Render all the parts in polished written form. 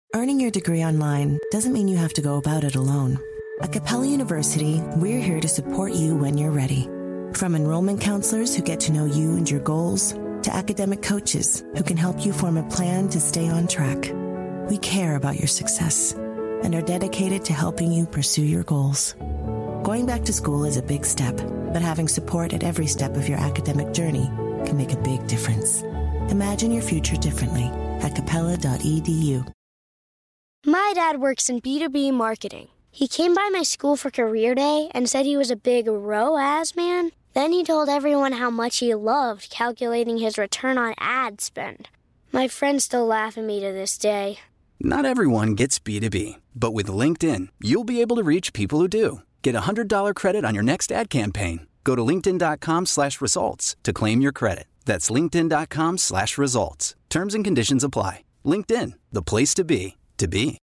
Earning your degree online doesn't mean you have to go about it alone. At Capella University, we're here to support you when you're ready. From enrollment counselors who get to know you and your goals, to academic coaches who can help you form a plan to stay on track. We care about your success and are dedicated to helping you pursue your goals. Going back to school is a big step, but having support at every step of your academic journey can make a big difference. Imagine your future differently at capella.edu. My dad works in B2B marketing. He came by my school for career day and said he was a big ROAS man. Then he told everyone how much he loved calculating his return on ad spend. My friends still laugh at me to this day. Not everyone gets B2B, but with LinkedIn, you'll be able to reach people who do. Get a $100 credit on your next ad campaign. Go to linkedin.com/results to claim your credit. That's linkedin.com/results. Terms and conditions apply. LinkedIn, the place to be, to be.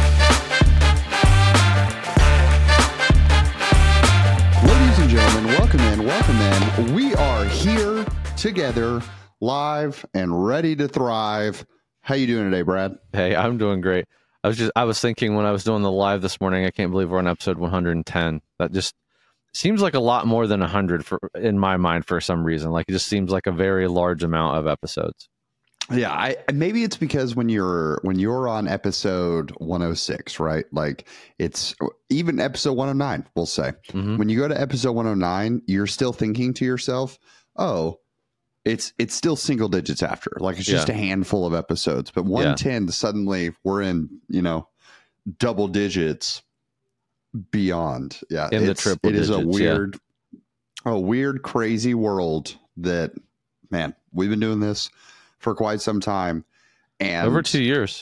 Ladies and gentlemen, welcome in. We are here together, live and ready to thrive. How you doing today, Brad? Hey, I'm doing great. I was thinking when I was doing the live this morning, I can't believe we're on episode 110. That just seems like a lot more than 100 in my mind for some reason. Like it just seems like a very large amount of episodes. Yeah, maybe it's because when you're on episode 106, right? Like it's even episode 109, we'll say. Mm-hmm. When you go to episode 109, you're still thinking to yourself, "Oh, it's still single digits after. Like it's just a handful of episodes." But 110 suddenly we're in, double digits beyond. Yeah, in the triple digits. It is a weird, crazy world that, man, we've been doing this for quite some time, and over 2 years.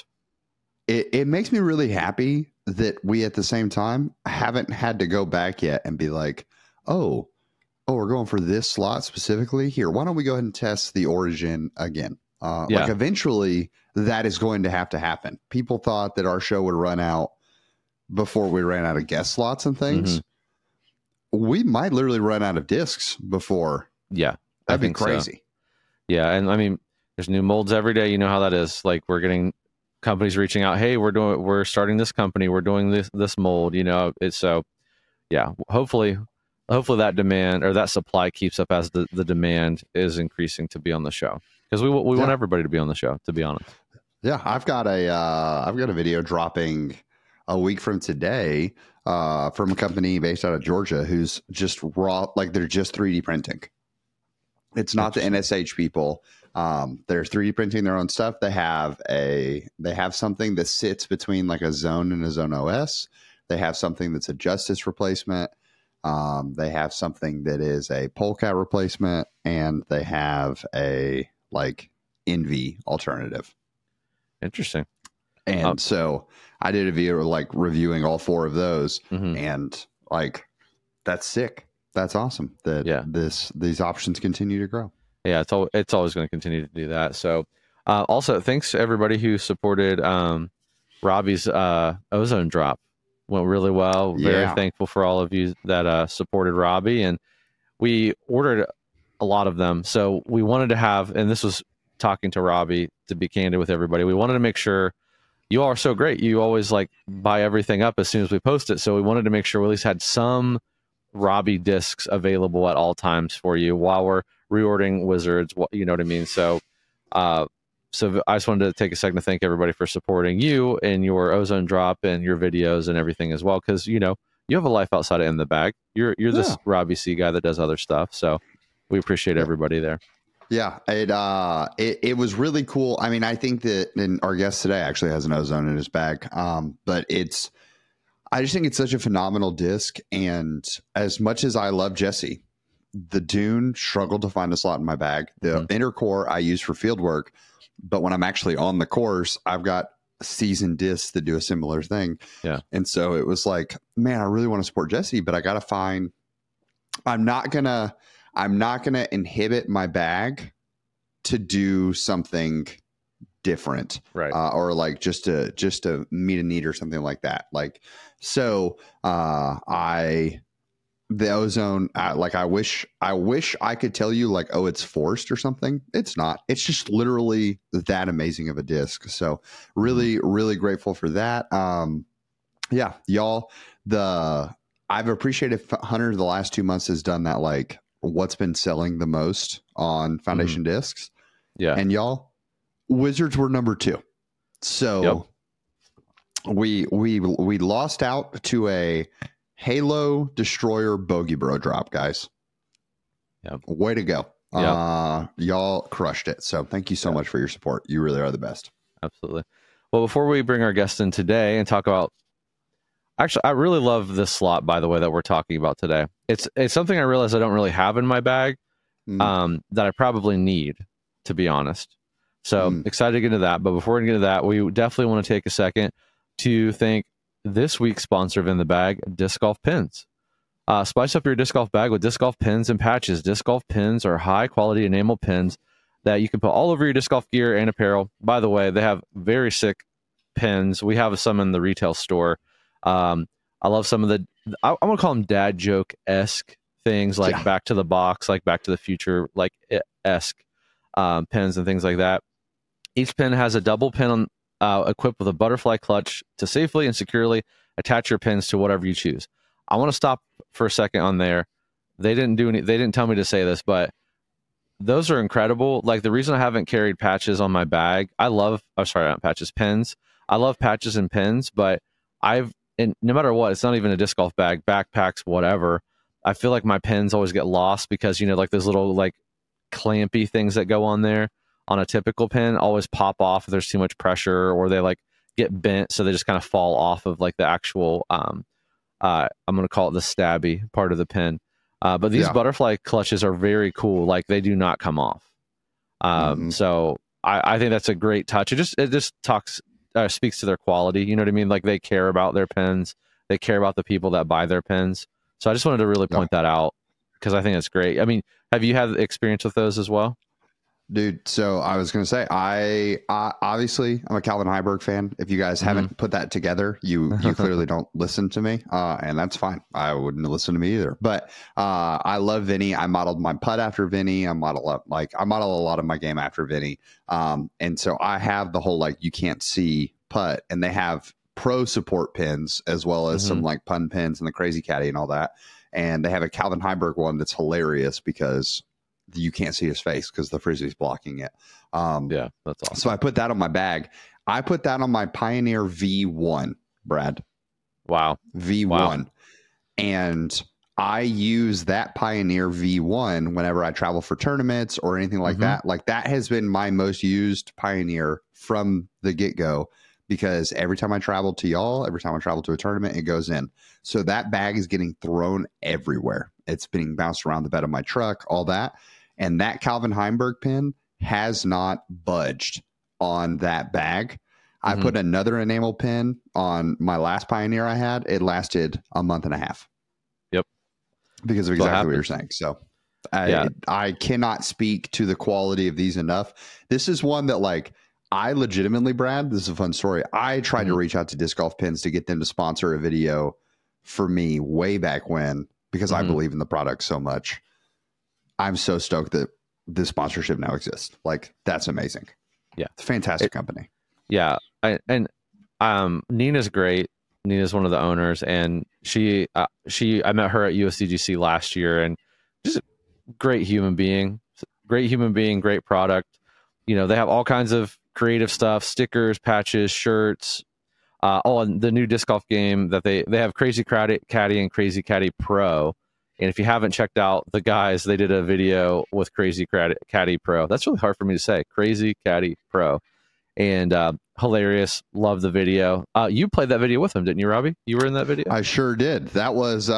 It makes me really happy that we at the same time haven't had to go back yet and be like, oh, we're going for this slot specifically here. Why don't we go ahead and test the origin again? Like eventually that is going to have to happen. People thought that our show would run out before we ran out of guest slots and things. Mm-hmm. We might literally run out of discs before. Yeah. That'd be crazy. So. Yeah. And I mean, there's new molds every day. You know how that is. Like we're getting companies reaching out. Hey, we're starting this company. We're doing this mold, it's so yeah, hopefully that demand or that supply keeps up as the demand is increasing to be on the show. Because we want everybody to be on the show, to be honest. Yeah. I've got a video dropping a week from today, from a company based out of Georgia who's just raw, like they're just 3D printing. It's not the NSH people. They're 3D printing their own stuff. They have something that sits between like a Zone and a Zone OS. They have something that's a Justice replacement. They have something that is a Polecat replacement, and they have a like Envy alternative. Interesting. And so I did a video like reviewing all four of those, and like that's sick. That's awesome that these options continue to grow. Yeah, it's always going to continue to do that. So also thanks to everybody who supported Robbie's ozone drop. Went really well. Very thankful for all of you that supported Robbie, and we ordered a lot of them. So we wanted to have, and this was talking to Robbie to be candid with everybody. We wanted to make sure you all are so great. You always like buy everything up as soon as we post it. So we wanted to make sure we at least had some Robbie discs available at all times for you while we're reordering Wizards. You know what I mean? So, so I just wanted to take a second to thank everybody for supporting you and your ozone drop and your videos and everything as well. Cause you have a life outside of In the Bag. You're this Robbie C guy that does other stuff. So we appreciate everybody there. Yeah. It was really cool. I mean, I think that, and our guest today actually has an ozone in his bag. But I just think it's such a phenomenal disc. And as much as I love Jesse, the Dune struggled to find a slot in my bag. The inner core I use for field work, but when I'm actually on the course, I've got seasoned discs that do a similar thing. Yeah. And so it was like, man, I really want to support Jesse, but I got to find, I'm not going to inhibit my bag to do something different. Right. Or like just to meet a need or something like that. Like, so, I the ozone, like I wish I could tell you like, oh, it's forced or something. It's not. It's just literally that amazing of a disc. So really, really grateful for that. Yeah, y'all. I've appreciated Hunter the last 2 months has done that. Like, what's been selling the most on Foundation discs? Yeah, and y'all, Wizards were number 2. So we lost out to a Halo Destroyer Bogey Bro drop, guys. Yep. Way to go. Yep. Y'all crushed it. So thank you so much for your support. You really are the best. Absolutely. Well, before we bring our guest in today and talk about, actually, I really love this slot, by the way, that we're talking about today. It's something I realize I don't really have in my bag that I probably need, to be honest. So excited to get into that. But before we get into that, we definitely want to take a second to thank this week's sponsor of In the Bag, Disc Golf Pins. Spice up your disc golf bag with disc golf pins and patches. Disc golf pins are high quality enamel pins that you can put all over your disc golf gear and apparel. By the way, they have very sick pins. We have some in the retail store. I love some of the, I'm going to call them dad joke-esque things, like Back to the Box, like Back to the Future, like esque pins and things like that. Each pin has a double pin equipped with a butterfly clutch to safely and securely attach your pins to whatever you choose. I want to stop for a second on there. They didn't tell me to say this, but those are incredible. Like, the reason I haven't carried patches on my bag, not patches, pins. I love patches and pins, but no matter what, it's not even a disc golf bag, backpacks, whatever. I feel like my pins always get lost because, like those little like clampy things that go on there on a typical pin always pop off if there's too much pressure, or they like get bent. So they just kind of fall off of like the actual, I'm going to call it the stabby part of the pin. But these butterfly clutches are very cool. Like, they do not come off. So I think that's a great touch. It just speaks to their quality. You know what I mean? Like, they care about their pins. They care about the people that buy their pins. So I just wanted to really point that out because I think it's great. I mean, have you had experience with those as well? Dude, so I was going to say, I obviously I'm a Calvin Heiberg fan. If you guys haven't put that together, you clearly don't listen to me, and that's fine. I wouldn't listen to me either. But I love Vinny. I modeled my putt after Vinny. I model a lot of my game after Vinny. And so I have the whole, like, you can't see putt, and they have pro support pins as well as some like pun pins and the Crazy Caddy and all that. And they have a Calvin Heiberg one that's hilarious because you can't see his face because the frisbee's blocking it. Yeah, that's awesome. So I put that on my bag. I put that on my Pioneer V1, Brad. Wow. V1. Wow. And I use that Pioneer V1 whenever I travel for tournaments or anything like that. Like, that has been my most used Pioneer from the get-go, because every time I travel to y'all, every time I travel to a tournament, it goes in. So that bag is getting thrown everywhere. It's being bounced around the bed of my truck, all that. And that Calvin Heiberg pin has not budged on that bag. I put another enamel pin on my last Pioneer I had. It lasted a month and a half. Yep. Because of exactly what you're saying. So I cannot speak to the quality of these enough. This is one that, like, I legitimately, Brad, this is a fun story. I tried to reach out to Disc Golf Pins to get them to sponsor a video for me way back when, because I believe in the product so much. I'm so stoked that this sponsorship now exists. Like, that's amazing. Yeah. It's a fantastic company. Yeah. Nina's great. Nina's one of the owners, and I met her at USDGC last year, and just a great human being, great product. They have all kinds of creative stuff, stickers, patches, shirts. And the new disc golf game that they have, Crazy Caddy and Crazy Caddy Pro. And if you haven't checked out the guys, they did a video with Crazy Caddy Pro. That's really hard for me to say. Crazy Caddy Pro. And hilarious. Love the video. You played that video with him, didn't you, Robbie? You were in that video? I sure did. That was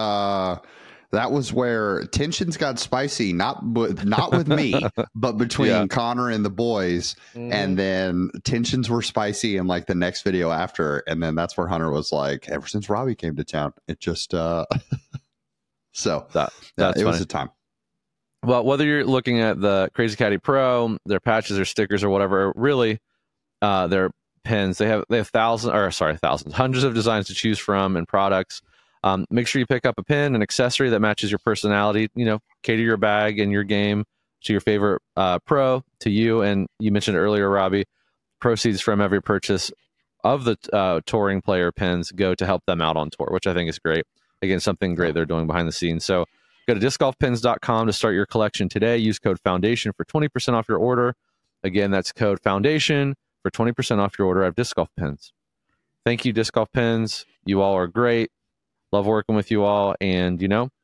where tensions got spicy, not with me, but between Connor and the boys. And then tensions were spicy in like the next video after. And then that's where Hunter was like, ever since Robbie came to town, it just so it was a time. Well, whether you're looking at the Crazy Caddy Pro, their patches or stickers or whatever, really their pins, they have hundreds of designs to choose from and products. Make sure you pick up a pin, an accessory that matches your personality. Cater your bag and your game to your favorite pro, to you. And you mentioned earlier, Robbie, proceeds from every purchase of the touring player pins go to help them out on tour, which I think is great. Again, something great they're doing behind the scenes. So go to discgolfpins.com to start your collection today. Use code Foundation for 20% off your order. Again, that's code Foundation for 20% off your order at Disc Golf Pins. Thank you, Disc Golf Pins. You all are great. Love working with you all. And,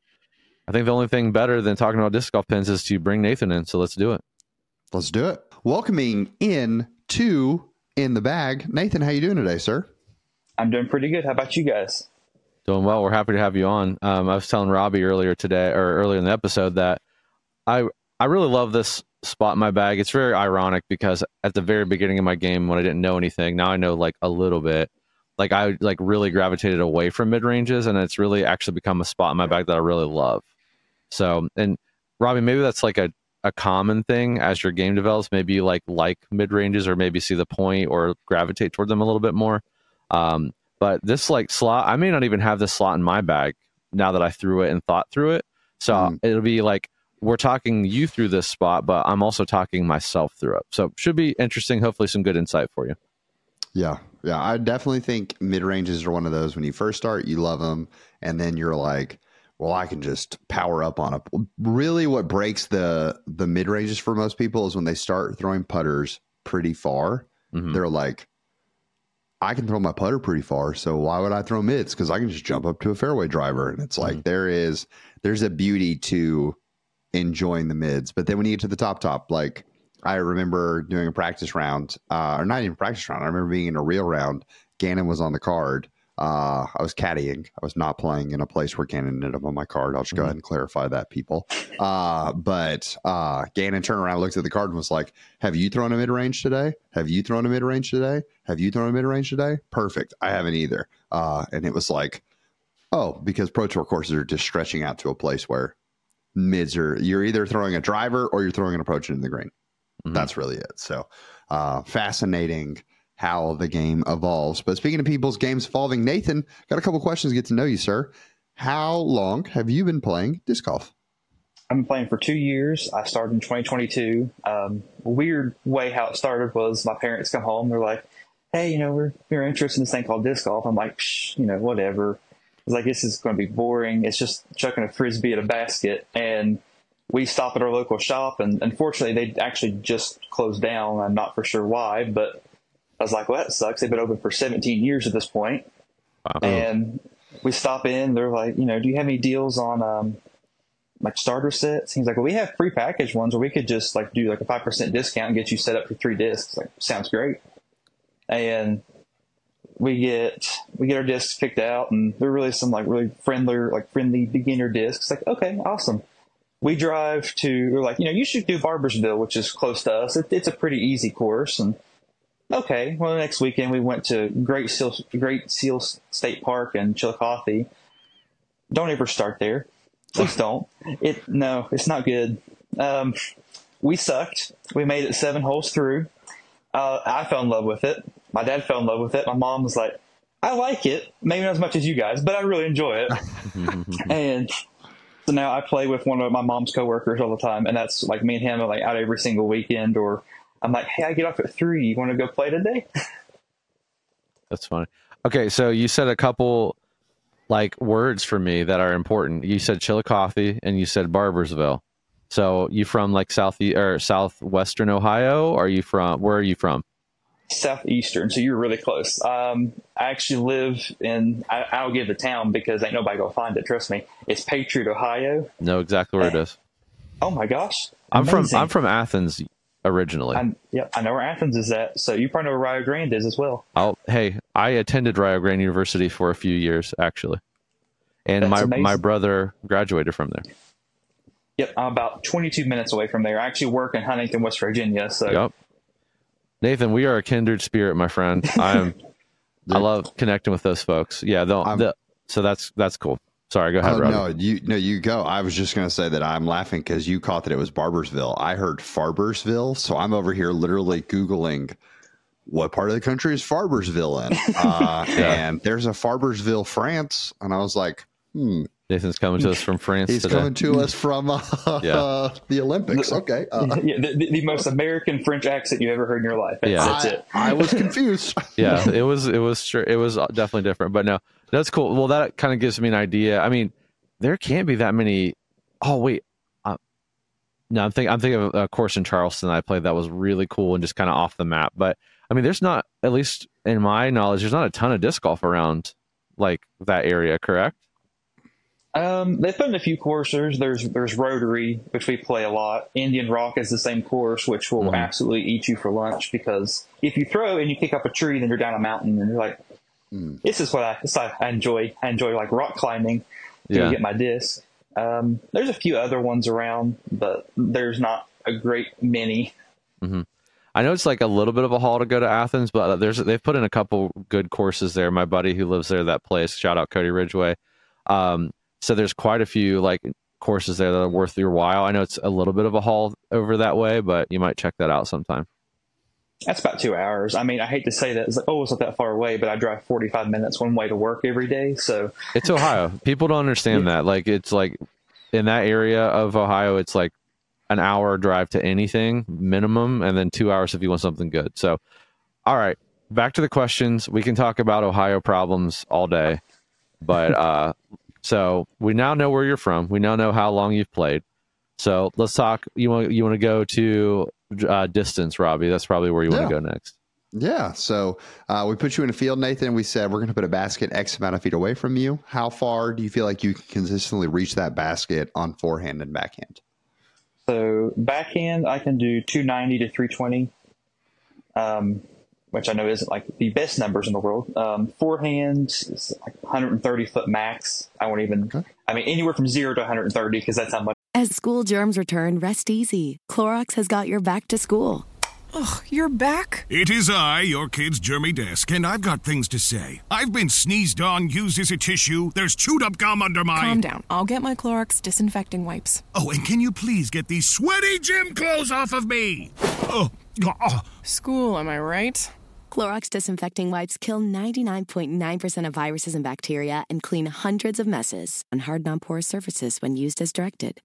I think the only thing better than talking about Disc Golf Pins is to bring Nathan in. So let's do it. Let's do it. Welcoming in to In the Bag. Nathan, how you doing today, sir? I'm doing pretty good. How about you guys? Doing well. We're happy to have you on. I was telling Robbie earlier in the episode that I really love this spot in my bag. It's very ironic because at the very beginning of my game, when I didn't know anything, now I know like a little bit. Like I like really gravitated away from mid ranges, and it's really actually become a spot in my bag that I really love. So, and Robbie, maybe that's like a common thing as your game develops. Maybe you like mid ranges, or maybe see the point or gravitate toward them a little bit more. But this like slot, I may not even have this slot in my bag now that I threw it and thought through it. So it'll be like we're talking you through this spot, but I'm also talking myself through it. So should be interesting. Hopefully some good insight for you. Yeah. I definitely think mid ranges are one of those when you first start, you love them, and then you're like, well, I can just power up on it. Really, what breaks the mid ranges for most people is when they start throwing putters pretty far. Mm-hmm. They're like, I can throw my putter pretty far, so why would I throw mids? Because I can just jump up to a fairway driver. And it's like there's a beauty to enjoying the mids. But then when you get to the top, like I remember doing a practice round, or not even practice round. I remember being in a real round. Gannon was on the card. I was caddying. I was not playing in a place where Gannon ended up on my card. I'll just go ahead and clarify that, people. But Gannon turned around, looked at the card, and was like, have you thrown a mid-range today? Have you thrown a mid-range today? Have you thrown a mid-range today? Perfect. I haven't either. And it was like, oh, because Pro Tour courses are just stretching out to a place where mids are, you're either throwing a driver or you're throwing an approach into the green. Mm-hmm. That's really it. So fascinating how the game evolves. But speaking of people's games evolving, Nathan, got a couple questions to get to know you, sir. How long have you been playing disc golf? I've been playing for 2 years. I started in 2022. Weird way how it started was my parents come home. They're like, hey, we're interested in this thing called disc golf. I'm like, whatever. I was like, this is going to be boring. It's just chucking a Frisbee at a basket. And we stop at our local shop. And unfortunately, they actually just closed down. I'm not for sure why, but I was like, well, that sucks. They've been open for 17 years at this point. Wow. And we stop in. They're like, do you have any deals on like starter sets? He's like, well, we have pre-packaged ones where we could just like do like a 5% discount and get you set up for 3 discs. Like, sounds great. And we get our discs picked out, and they're really some like really friendly beginner discs. Like, okay, awesome. We drive we're like, you should do Barboursville, which is close to us. It's a pretty easy course. And okay, well, the next weekend we went to Great Seal State Park in Chillicothe. Don't ever start there. Please don't. No, it's not good. We sucked. We made it 7 holes through. I fell in love with it. My dad fell in love with it. My mom was like, I like it. Maybe not as much as you guys, but I really enjoy it. And so now I play with one of my mom's coworkers all the time, and that's like me and him are like out every single weekend. Or I'm like, hey, I get off at 3. You want to go play today? That's funny. Okay, so you said a couple like words for me that are important. You said Chillicothe and you said Barboursville. So you from like southwestern Ohio? Or where are you from? Southeastern. So you're really close. I actually live in, I'll give the town because ain't nobody gonna find it. Trust me. It's Patriot, Ohio. Know exactly where it is. Oh my gosh. I'm from Athens originally. I know where Athens is at. So you probably know where Rio Grande is as well. Hey, I attended Rio Grande University for a few years actually. And my brother graduated from there. Yep, I'm about 22 minutes away from there. I actually work in Huntington, West Virginia. So yep. Nathan, we are a kindred spirit, my friend. I love connecting with those folks. Yeah, so that's cool. Sorry, go ahead, Robbie. No, you go. I was just going to say that I'm laughing because you caught that it was Barboursville. I heard Farbersville, so I'm over here literally Googling what part of the country is Farbersville in? And there's a Farbersville, France. And I was like, Nathan's coming to us from France. He's today. coming to us from the Olympics. Okay. The most American French accent you ever heard in your life. That's it. I was confused. Yeah, it was definitely different, but no, that's cool. Well, that kind of gives me an idea. I mean, there can't be that many. Oh wait, no, I'm thinking of a course in Charleston I played that was really cool and just kind of off the map. But I mean, there's not, at least in my knowledge, there's not a ton of disc golf around like that area, correct? They put in a few courses. There's Rotary, which we play a lot. Indian Rock is the same course, which will absolutely eat you for lunch, because if you throw and you pick up a tree, then you're down a mountain, and you're like, this is what I enjoy. I enjoy like rock climbing to get my disc. There's a few other ones around, but there's not a great many. Mm-hmm. I know it's like a little bit of a haul to go to Athens, but they've put in a couple good courses there. My buddy who lives there that place, shout out Cody Ridgway. So there's quite a few like courses there that are worth your while. I know it's a little bit of a haul over that way, but you might check that out sometime. That's about 2 hours. I mean, I hate to say that. It's like, it's not that far away, but I drive 45 minutes one way to work every day. So it's Ohio. People don't understand that. Like, it's like in that area of Ohio, it's like an hour drive to anything minimum, and then 2 hours if you want something good. So, all right, back to the questions. We can talk about Ohio problems all day, but so we now know where you're from. We now know how long you've played. So let's talk. You want to go to distance, Robbie? That's probably where you want to go next. Yeah. So we put you in a field, Nathan. We said we're going to put a basket X amount of feet away from you. How far do you feel like you can consistently reach that basket on forehand and backhand? So backhand, I can do 290 to 320, which I know isn't like the best numbers in the world. Forehand is like 130 foot max. I won't even. Okay. I mean, anywhere from 0 to 130, because that's how much. As school germs return, rest easy. Clorox has got your back to school. Ugh, you're back? It is I, your kid's germy desk, and I've got things to say. I've been sneezed on, used as a tissue. There's chewed up gum under my... Calm down. I'll get my Clorox disinfecting wipes. Oh, and can you please get these sweaty gym clothes off of me? School, am I right? Clorox disinfecting wipes kill 99.9% of viruses and bacteria and clean hundreds of messes on hard, non-porous surfaces when used as directed.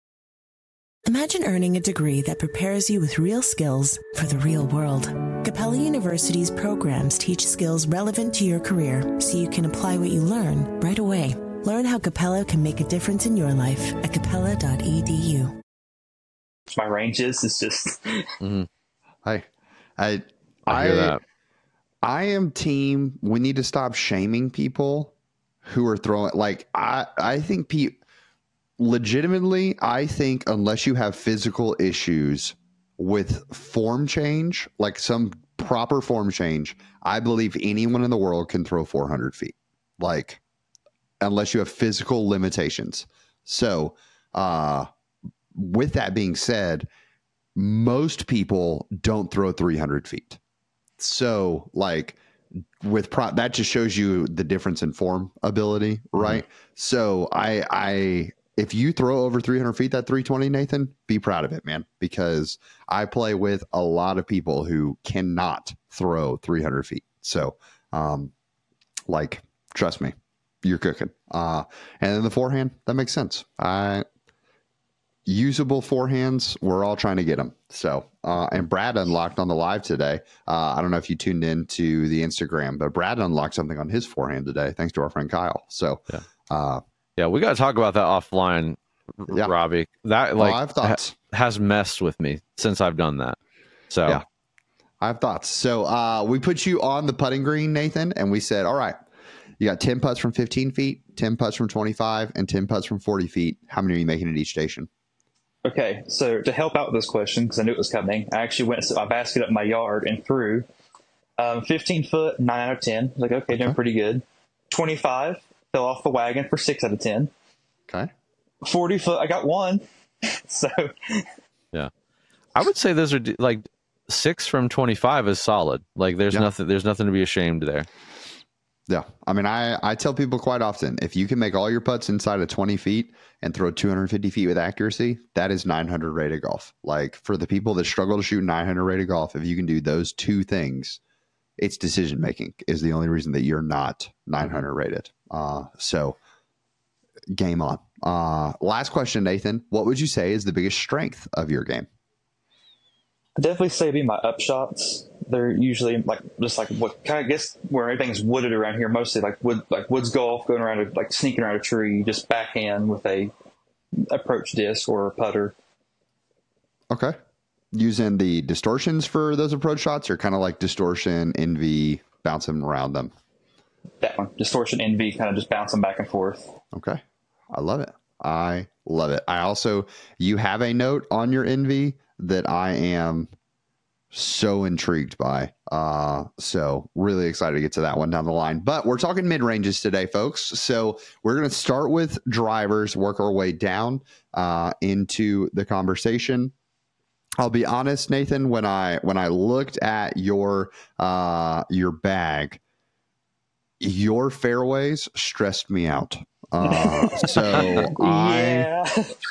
Imagine earning a degree that prepares you with real skills for the real world. Capella University's programs teach skills relevant to your career so you can apply what you learn right away. Learn how Capella can make a difference in your life at capella.edu. My range is just... I hear that. I am team, we need to stop shaming people who are throwing, like, I think legitimately, I think unless you have physical issues with form change, like some proper form change, I believe anyone in the world can throw 400 feet, like, unless you have physical limitations. So, with that being said, most people don't throw 300 feet. So, like, with that just shows you the difference in form ability, right? So, if you throw over 300 feet, that 320, Nathan, be proud of it, man, because I play with a lot of people who cannot throw 300 feet. So, like, trust me, you're cooking. And then the forehand, that makes sense. Usable forehands, we're all trying to get them. So, and Brad unlocked on the live today. I don't know if you tuned in to the Instagram, but Brad unlocked something on his forehand today, thanks to our friend Kyle. So, yeah, we got to talk about that offline, Robbie. That has messed with me since I've done that. So, yeah, I have thoughts. So, we put you on the putting green, Nathan, and we said, all right, you got 10 putts from 15 feet, 10 putts from 25, and 10 putts from 40 feet. How many are you making at each station? Okay, so to help out with this question, because I knew it was coming, I actually went to my basket up in my yard and threw 15 foot, 9 out of 10. Like, okay, doing pretty good. 25, fell off the wagon for 6 out of 10. Okay. 40 foot, I got 1. So, yeah, I would say those are like 6 from 25 is solid. Like, there's nothing to be ashamed there. Yeah. I mean, I tell people quite often, if you can make all your putts inside of 20 feet and throw 250 feet with accuracy, that is 900 rated golf. Like, for the people that struggle to shoot 900 rated golf, if you can do those two things, It's decision making is the only reason that you're not 900 rated. So game on. Last question, Nathan. What would you say is the biggest strength of your game? I'd definitely say it'd be my up shots. They're usually what kind of guess where everything's wooded around here, mostly like woods golf, going around sneaking around a tree, just backhand with a approach disc or a putter. Okay. Using the distortions for those approach shots, or kind of like distortion, NV, bouncing around them? That one, distortion, NV, kind of just bouncing back and forth. Okay. I love it. I also, you have a note on your NV that I am so intrigued by. So really excited to get to that one down the line. But we're talking mid-ranges today, folks. So we're going to start with drivers, work our way down into the conversation. I'll be honest, Nathan, when I looked at your bag, your fairways stressed me out. So yeah.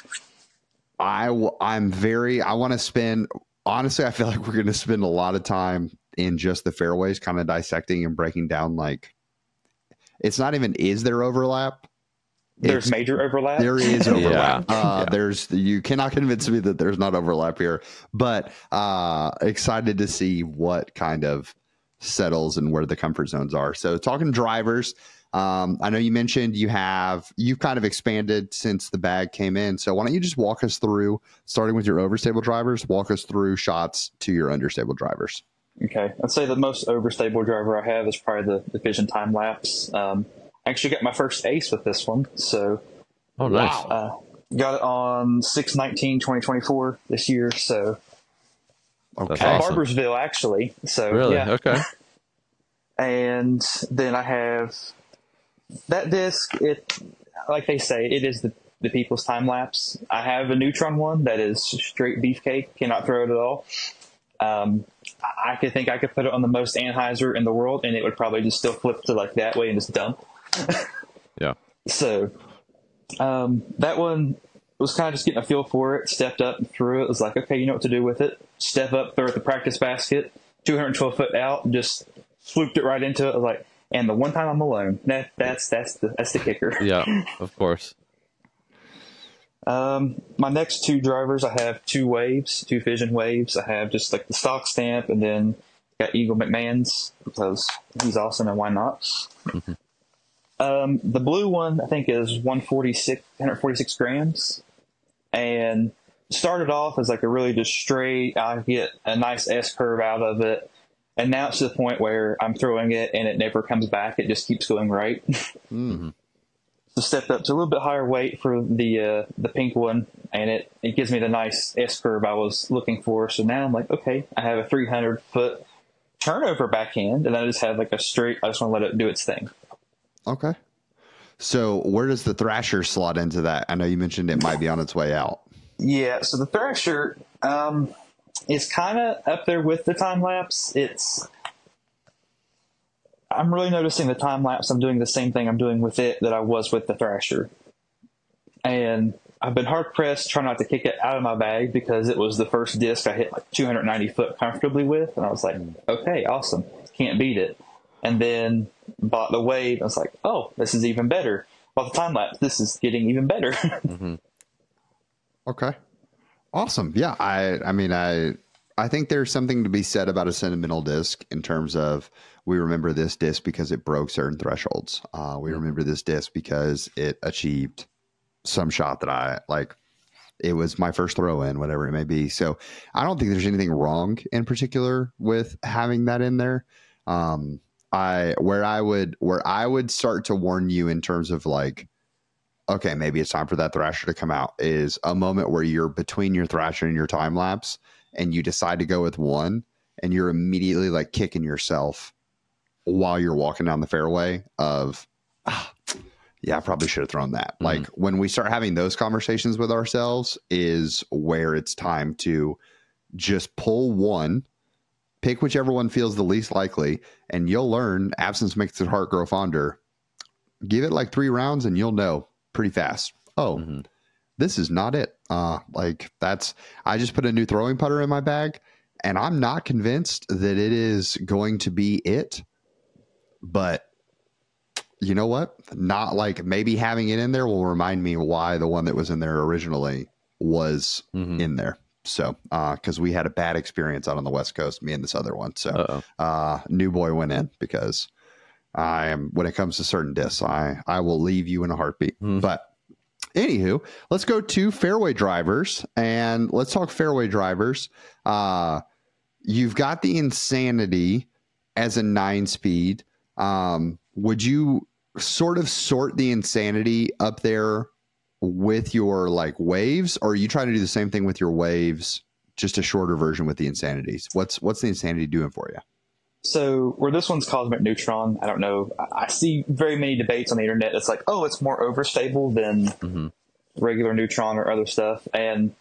I want to spend, honestly, I feel like we're going to spend a lot of time in just the fairways, kind of dissecting and breaking down, like, it's not even, is there overlap? There's major overlap. There is overlap. Yeah. You cannot convince me that there's not overlap here, but excited to see what kind of settles and where the comfort zones are. So talking drivers, I know you mentioned you've kind of expanded since the bag came in. So why don't you just walk us through, starting with your overstable drivers, walk us through shots to your understable drivers. Okay. I'd say the most overstable driver I have is probably the Vision Time Lapse. I actually got my first ace with this one. So, oh, nice. Got it on 6/19/2024 this year. So, okay. Awesome. Barbersville, actually. So, really? Yeah. Okay. And then I have that disc. It, like they say, it is the people's time lapse. I have a Neutron one that is straight beefcake. Cannot throw it at all. I could put it on the most Anheuser in the world, and it would probably just still flip to like that way and just dump. Yeah. So that one was kind of just getting a feel for it. Stepped up and threw it. Was like, okay, you know what to do with it. Step up, throw it at the practice basket. 212 foot out, and just swooped it right into it. I was like, and the one time I'm alone, that's the kicker. Yeah, of course. My next two drivers, I have two Vision waves. I have just like the stock stamp, and then got Eagle McMahon's because he's awesome, and why not? Mm-hmm. The blue one I think is 146 grams, and started off as like a really just straight. I get a nice S curve out of it, and now it's to the point where I'm throwing it and it never comes back. It just keeps going right. Mm-hmm. So stepped up to a little bit higher weight for the pink one, and it gives me the nice S curve I was looking for. So now I'm like, okay, I have a 300 foot turnover backhand, and I just have like a straight. I just want to let it do its thing. Okay. So where does the Thrasher slot into that? I know you mentioned it might be on its way out. Yeah. So the Thrasher is kind of up there with the time lapse. I'm really noticing the time lapse. I'm doing the same thing I'm doing with it that I was with the Thrasher. And I've been hard pressed trying not to kick it out of my bag because it was the first disc I hit like 290 foot comfortably with. And I was like, okay, awesome. Can't beat it. And then bought the wave. I was like, oh, this is even better. Bought the time lapse. This is getting even better. Mm-hmm. Okay. Awesome. Yeah. I think there's something to be said about a sentimental disc in terms of we remember this disc because it broke certain thresholds. We remember this disc because it achieved some shot that I like. It was my first throw in, whatever it may be. So I don't think there's anything wrong in particular with having that in there. Where I would start to warn you in terms of like, okay, maybe it's time for that Thrasher to come out is a moment where you're between your Thrasher and your time lapse and you decide to go with one and you're immediately like kicking yourself while you're walking down the fairway of, yeah, I probably should have thrown that. Mm-hmm. Like when we start having those conversations with ourselves is where it's time to just pull one, pick whichever one feels the least likely, and you'll learn absence makes the heart grow fonder. Give it like 3 rounds and you'll know pretty fast. Oh, this is not it. I just put a new throwing putter in my bag And I'm not convinced that it is going to be it. But you know what? Not like maybe having it in there will remind me why the one that was in there originally was in there. So, because we had a bad experience out on the West Coast, me and this other one. So, New Boy went in because when it comes to certain discs, I will leave you in a heartbeat. But anywho, let's go to fairway drivers and let's talk fairway drivers. You've got the Insanity as a 9-speed. Would you sort of sort the Insanity up there with your like waves, or are you trying to do the same thing with your waves, just a shorter version with the Insanities? What's the Insanity doing for you? So where this one's Cosmic Neutron, I don't know. I see very many debates on the internet. It's like, oh, it's more overstable than regular Neutron or other stuff. And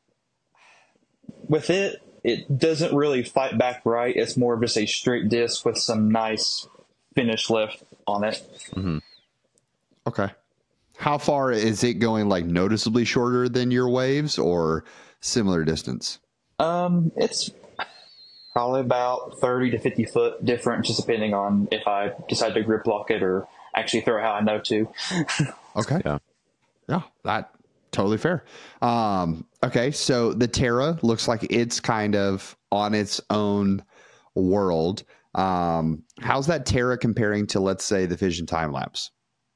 with it doesn't really fight back right. It's more of just a straight disc with some nice finish lift on it. Okay. How far is it going, like noticeably shorter than your waves or similar distance? It's probably about 30 to 50 foot different, just depending on if I decide to grip lock it or actually throw it how I know to. Okay. Yeah, that totally fair. Okay. So the Terra looks like it's kind of on its own world. How's that Terra comparing to, let's say, the Fission Time Lapse?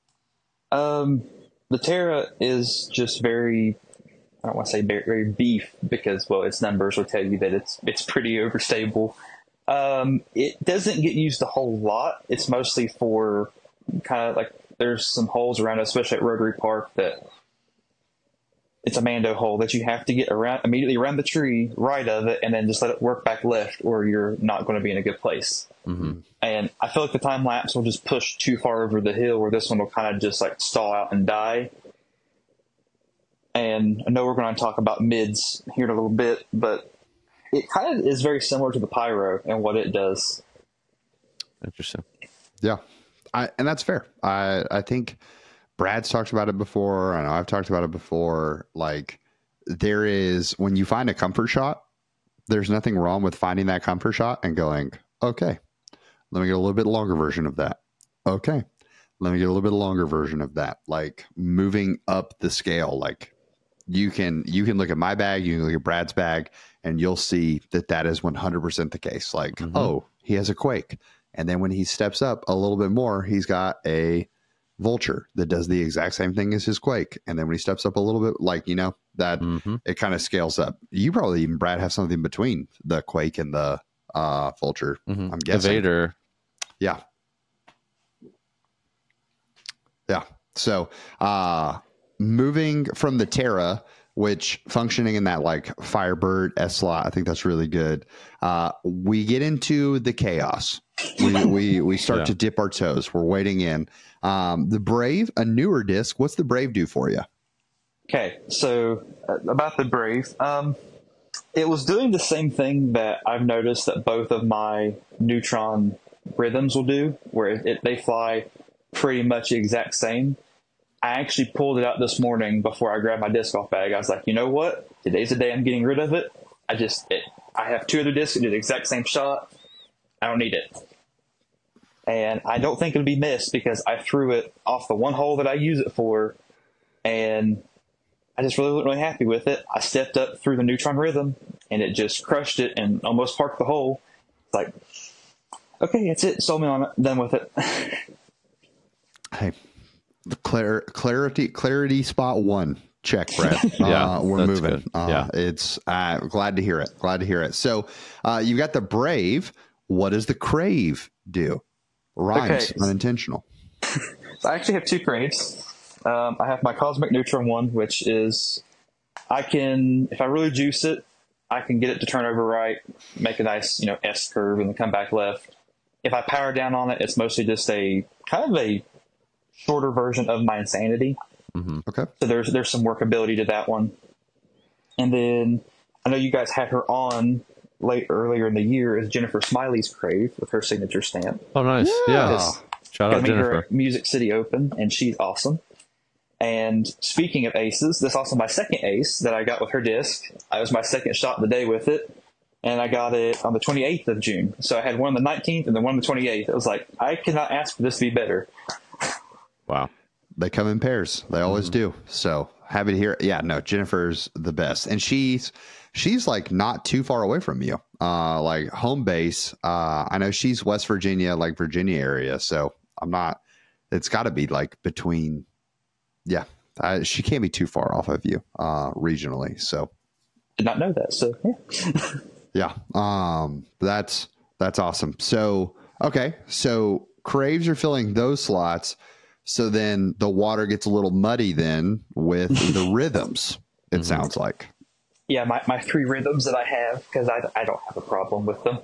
The Terra is just very, I don't want to say very beef because, well, its numbers will tell you that it's pretty overstable. It doesn't get used a whole lot. It's mostly for kind of like, there's some holes around, especially at Rotary Park, that it's a Mando hole that you have to get immediately around the tree right of it and then just let it work back left or you're not going to be in a good place. And I feel like the time lapse will just push too far over the hill where this one will kind of just like stall out and die. And I know we're going to talk about mids here in a little bit, but it kind of is very similar to the Pyro and what it does. Interesting. Yeah. And that's fair. I think Brad's talked about it before. I know I've talked about it before. Like, there is, when you find a comfort shot, there's nothing wrong with finding that comfort shot and going, okay, let me get a little bit longer version of that. Okay, let me get a little bit longer version of that. Like, moving up the scale. Like, you can look at my bag, you can look at Brad's bag, and you'll see that is 100% the case. Like, oh, he has a Quake. And then when he steps up a little bit more, he's got a Vulture that does the exact same thing as his Quake. And then when he steps up a little bit, like, you know, that it kind of scales up. You probably even, Brad, have something between the Quake and the Vulture. I'm guessing. The Vader. Yeah. So moving from the Terra, which functioning in that like Firebird S slot, I think that's really good. We get into the Chaos. We start to dip our toes. We're wading in. The Brave, a newer disc. What's the Brave do for you? Okay, so about the Brave, it was doing the same thing that I've noticed that both of my Neutron rhythms will do, where they fly pretty much the exact same. I actually pulled it out this morning before I grabbed my disc golf bag. I was like, you know what? Today's the day I'm getting rid of it. I have two other discs that do the exact same shot. I don't need it. And I don't think it'll be missed because I threw it off the one hole that I use it for, and I just really wasn't really happy with it. I stepped up through the Neutron Rhythm, and it just crushed it and almost parked the hole. It's like, okay, that's it. Sold me on it. Done with it. Hey, clarity spot one. Check, Brad. We're moving. It's glad to hear it. So you got the Brave. What does the Crave do? Rhymes, okay. Unintentional. So I actually have two Craves. I have my Cosmic Neutron one, which is, if I really juice it, I can get it to turn over right, make a nice, S curve and then come back left. If I power down on it, it's mostly just a kind of a shorter version of my Insanity. Okay. So there's some workability to that one. And then I know you guys had her on earlier in the year as Jennifer Smiley's Crave with her signature stamp. Oh, nice. Yeah. Shout out Jennifer. Her at Music City Open, and she's awesome. And speaking of aces, this is also my second ace that I got with her disc. I was my second shot of the day with it. and I got it on the 28th of June. So I had one on the 19th and then one on the 28th. It was like, I cannot ask for this to be better. Wow. They come in pairs. They always do. So happy to hear it. Yeah, no, Jennifer's the best. And she's like not too far away from you. Like home base. I know she's West Virginia, like Virginia area. So it's got to be like between, she can't be too far off of you regionally. So did not know that. So yeah. That's awesome. So, okay. So Craves are filling those slots. So then the water gets a little muddy then with the rhythms, it sounds like. Yeah, my 3 rhythms that I have, because I don't have a problem with them.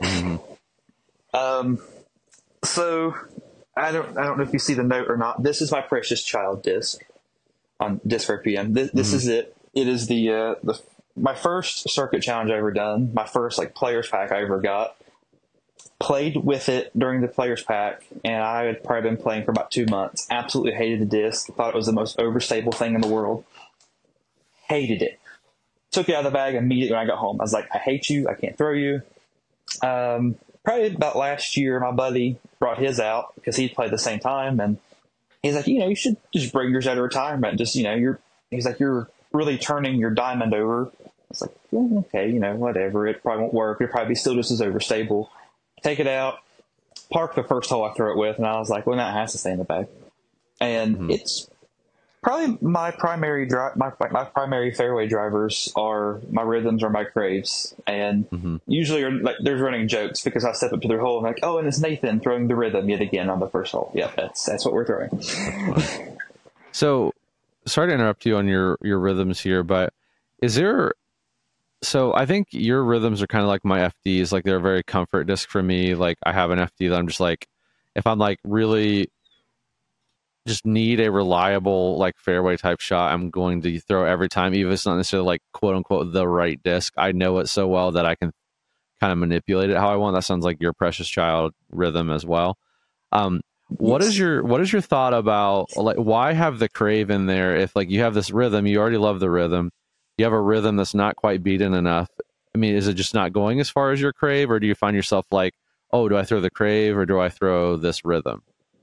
So I don't know if you see the note or not. This is my Precious Child disc on Disc RPM. This is it. It is my first circuit challenge I ever done. My first like players pack I ever got. Played with it during the players pack, and I had probably been playing for about 2 months. Absolutely hated the disc. Thought it was the most overstable thing in the world. Hated it. Took it out of the bag immediately when I got home. I was like, I hate you. I can't throw you. Probably about last year, my buddy brought his out because he'd played the same time, and he's like, you should just bring yours out of retirement. Just, he's like, you're really turning your diamond over. It's like, okay, whatever. It probably won't work. It'll probably be still just as overstable. Take it out, park the first hole I throw it with, and I was like, well, now it has to stay in the bag. And it's probably my primary my primary fairway drivers are my rhythms or my Craves. And usually there's running jokes because I step up to their hole and like, oh, and it's Nathan throwing the rhythm yet again on the first hole. Yeah, that's what we're throwing. So sorry to interrupt you on your rhythms here, but is there... So I think your rhythms are kind of like my FDs. Like they're a very comfort disc for me. Like I have an FD that I'm just like, if I'm like really just need a reliable like fairway type shot, I'm going to throw every time, even if it's not necessarily like quote unquote the right disc. I know it so well that I can kind of manipulate it how I want. That sounds like your Precious Child rhythm as well. What is your thought about like why have the Crave in there if like you have this rhythm, you already love the rhythm. You have a rhythm that's not quite beaten enough. I mean, is it just not going as far as your Crave, or do you find yourself like, oh, do I throw the Crave or do I throw this rhythm?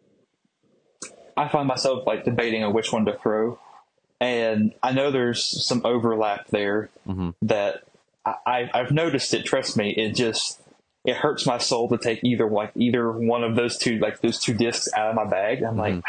I find myself like debating on which one to throw. And I know there's some overlap there that I've noticed it. Trust me, it hurts my soul to take either one of those two discs out of my bag. I'm like,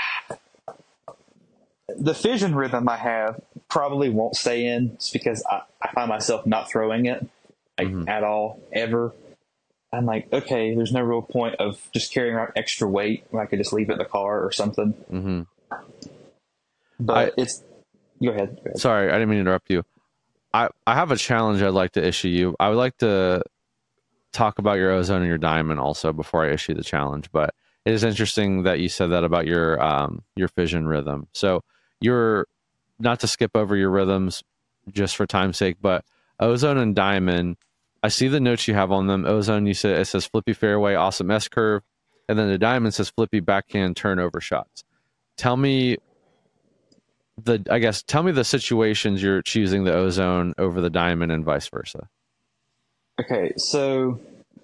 the fission rhythm I have probably won't stay in just because I find myself not throwing it at all, ever. I'm like, okay, there's no real point of just carrying around extra weight when I could just leave it in the car or something. But go ahead. Sorry, I didn't mean to interrupt you. I have a challenge I'd like to issue you. I would like to talk about your ozone and your diamond also before I issue the challenge, but it is interesting that you said that about your fission rhythm. So you're not to skip over your rhythms just for time's sake, but ozone and diamond, I see the notes you have on them. Ozone, you said it says flippy fairway, awesome S curve, and then the diamond says flippy backhand turnover shots. Tell me the situations you're choosing the ozone over the diamond and vice versa. Okay, so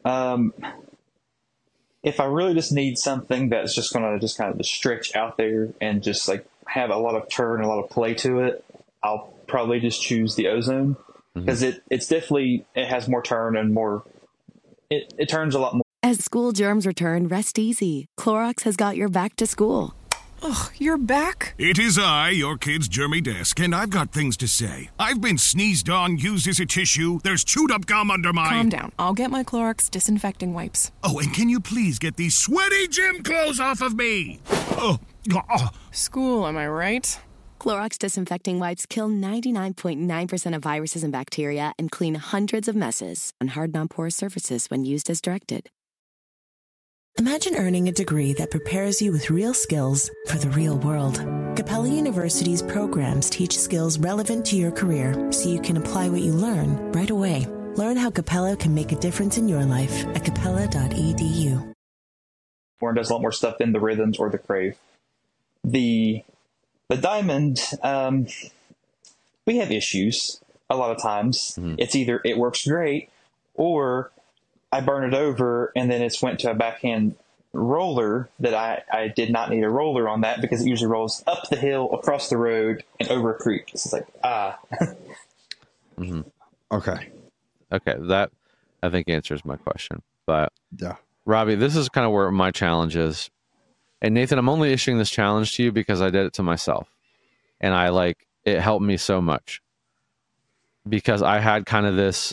if I really just need something that's just going to just kind of stretch out there and just like have a lot of turn, a lot of play to it, I'll probably just choose the ozone because it has more turn and more. It turns a lot more. As school germs return, rest easy. Clorox has got your back to school. Ugh, you're back? It is I, your kid's Jeremy Desk, and I've got things to say. I've been sneezed on, used as a tissue. There's chewed up gum under my... Calm down. I'll get my Clorox disinfecting wipes. Oh, and can you please get these sweaty gym clothes off of me? School, am I right? Clorox disinfecting wipes kill 99.9% of viruses and bacteria and clean hundreds of messes on hard, non-porous surfaces when used as directed. Imagine earning a degree that prepares you with real skills for the real world. Capella University's programs teach skills relevant to your career so you can apply what you learn right away. Learn how Capella can make a difference in your life at capella.edu. Warren does a lot more stuff in the rhythms or the Crave. The diamond, we have issues a lot of times. It's either it works great or I burn it over and then it's went to a backhand roller that I did not need a roller on that because it usually rolls up the hill, across the road, and over a creek. So it's like, Mm-hmm. Okay. That I think answers my question. But yeah, Robbie, this is kind of where my challenge is. And Nathan, I'm only issuing this challenge to you because I did it to myself. And it helped me so much. Because I had kind of this,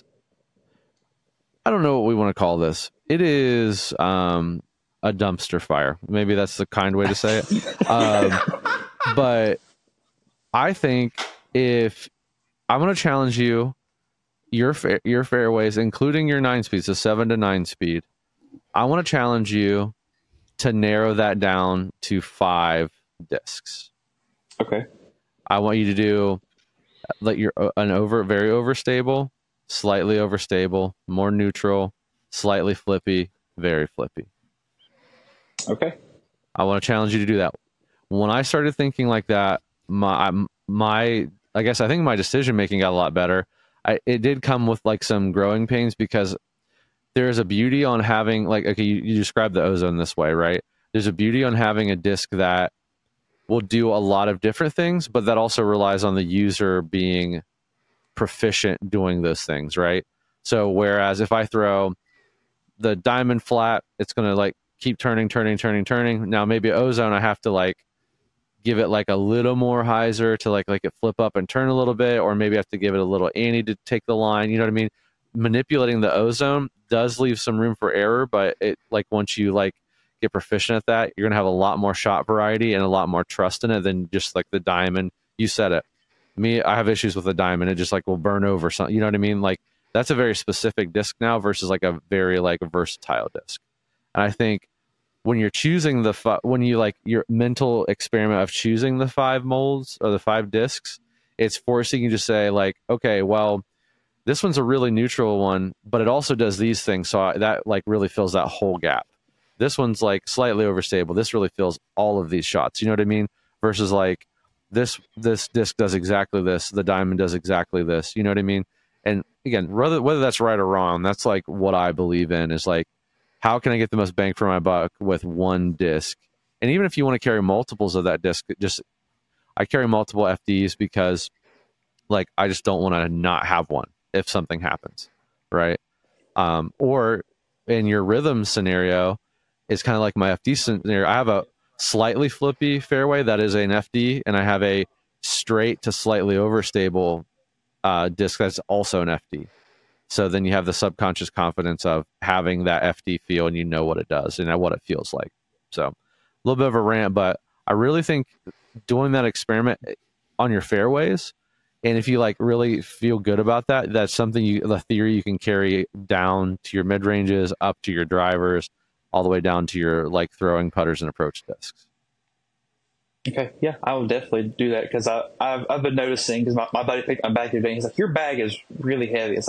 I don't know what we want to call this. It is a dumpster fire. Maybe that's the kind way to say it. But I think if I'm going to challenge you, your fairways, including your 9-speed, so 7 to 9 speed, I want to challenge you to narrow that down to 5 discs. Okay. I want you to do very overstable, slightly overstable, more neutral, slightly flippy, very flippy. Okay. I want to challenge you to do that. When I started thinking like that, I think my decision making got a lot better. It did come with some growing pains because there's a beauty on having you described the Ozone this way, right? There's a beauty on having a disc that will do a lot of different things, but that also relies on the user being proficient doing those things, right? So whereas if I throw the diamond flat, it's going to keep turning. Now maybe Ozone, I have to give it a little more hyzer to like it flip up and turn a little bit, or maybe I have to give it a little ante to take the line. You know what I mean? Manipulating the Ozone does leave some room for error, but it once you get proficient at that, you're gonna have a lot more shot variety and a lot more trust in it than just the diamond. You said it. I have issues with the diamond. It just will burn over something. You know what I mean? That's a very specific disc now versus a very versatile disc. And I think when you're choosing your mental experiment of choosing the 5 molds or the 5 discs, it's forcing you to say okay, well, this one's a really neutral one, but it also does these things. So that really fills that whole gap. This one's slightly overstable. This really fills all of these shots. You know what I mean? Versus this disc does exactly this. The diamond does exactly this. You know what I mean? And again, whether that's right or wrong, that's what I believe in is how can I get the most bang for my buck with one disc? And even if you want to carry multiples of that disc, I carry multiple FDs because I just don't want to not have one if something happens, right? Or in your rhythm scenario, it's kind of like my FD scenario. I have a slightly flippy fairway that is an FD, and I have a straight to slightly overstable disc that's also an FD. So then you have the subconscious confidence of having that FD feel, and you know what it does and what it feels like. So a little bit of a rant, but I really think doing that experiment on your fairways, and if you really feel good about that, that's something the theory you can carry down to your mid ranges, up to your drivers, all the way down to your throwing putters and approach discs. Okay, yeah, I will definitely do that because I've been noticing because my buddy picked my bag today. He's like, "Your bag is really heavy." It's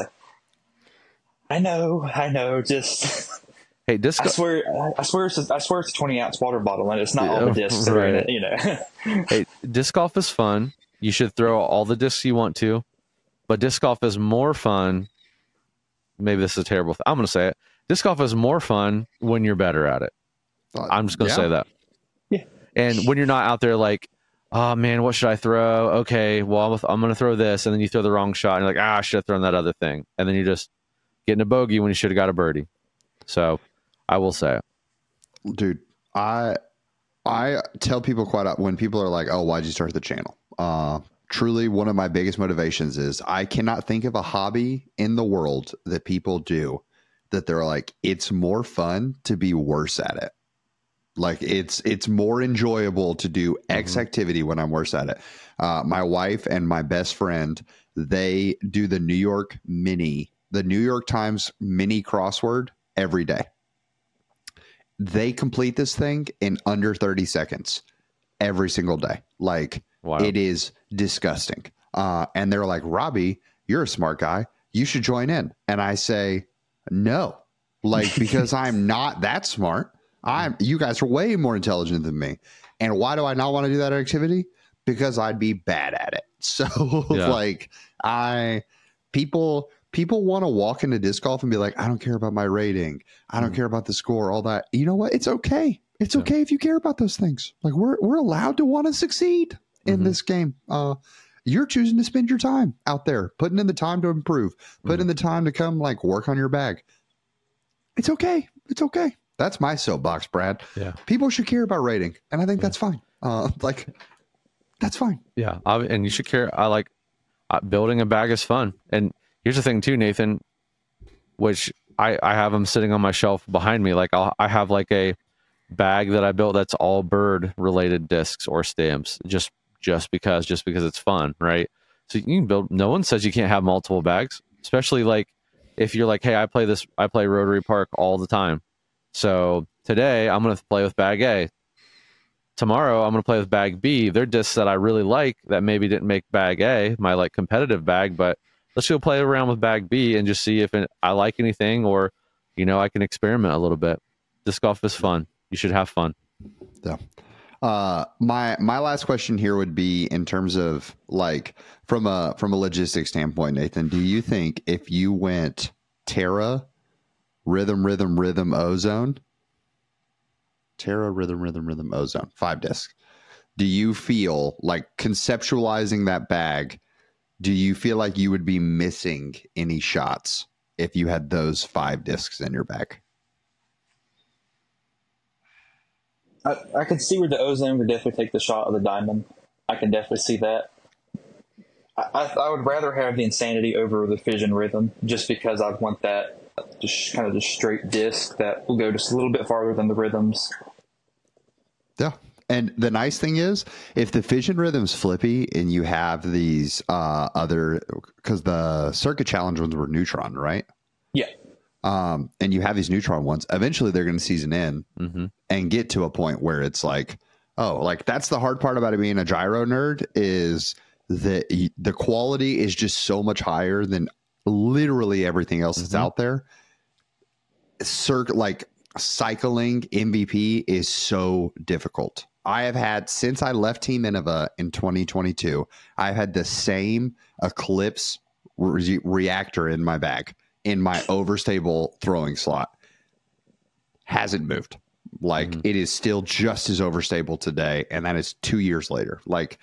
I know. Just hey, disc. I swear it's a 20-ounce water bottle, and it's not all the discs that are in it. You know. Hey, disc golf is fun. You should throw all the discs you want to, but disc golf is more fun. Maybe this is a terrible. I'm going to say it. Disc golf is more fun when you're better at it. I'm just going to say that. Yeah. And when you're not out there oh man, what should I throw? Okay, well I'm going to throw this, and then you throw the wrong shot, and you're I should have thrown that other thing, and then you just getting a bogey when you should have got a birdie. So I will say it. Dude, I tell people quite often when people are oh, why'd you start the channel? Truly, one of my biggest motivations is I cannot think of a hobby in the world that people do that they're it's more fun to be worse at it. It's more enjoyable to do X activity when I'm worse at it. My wife and my best friend, they do the New York Times mini crossword every day. They complete this thing in under 30 seconds every single day. Wow. It is disgusting. And they're like, "Robbie, you're a smart guy. You should join in." And I say, no, because I'm not that smart. You guys are way more intelligent than me. And why do I not want to do that activity? Because I'd be bad at it. So yeah. People people want to walk into disc golf and be like, I don't care about my rating. I don't care about the score, all that. You know what? It's okay. It's okay if you care about those things. Like we're allowed to want to succeed in this game. You're choosing to spend your time out there, putting in the time to improve, putting in the time to come like work on your bag. It's okay. It's okay. That's my soapbox, Brad. Yeah. People should care about rating. And I think that's fine. That's fine. Yeah. And you should care. Building a bag is fun. And here's the thing too, Nathan, which I have them sitting on my shelf behind me. Like I have like a bag that I built that's all bird related discs or stamps just because it's fun, right? So you can build. No one says you can't have multiple bags, especially like if you're like, hey, I play Rotary Park all the time. So today I'm going to play with bag A. Tomorrow I'm going to play with bag B. They're discs that I really like that maybe didn't make bag A my like competitive bag, but let's go play around with bag B and just see if I like anything, or I can experiment a little bit. Disc golf is fun. You should have fun. Yeah. My last question here would be in terms of like from a logistics standpoint, Nathan, do you think if you went Terra, Rhythm, Ozone, Terra, Rhythm, Ozone, 5 discs, do you feel like conceptualizing that bag, do you feel like you would be missing any shots if you had those 5 discs in your bag? I could see where the Ozone would definitely take the shot of the Diamond. I can definitely see that. I would rather have the Insanity over the Fission Rhythm, just because I want that just kind of the straight disc that will go just a little bit farther than the Rhythms. Yeah. And the nice thing is, if the Fission Rhythm's flippy and you have these because the Circuit Challenge ones were Neutron, right? Yeah. And you have these Neutron ones, eventually they're going to season in and get to a point where it's like, that's the hard part about it being a gyro nerd, is that the quality is just so much higher than literally everything else that's out there. Cycling MVP is so difficult. I have had, since I left Team Innova in 2022, I've had the same Eclipse reactor in my bag, in my overstable throwing slot. Hasn't moved. It is still just as overstable today, and that is 2 years later.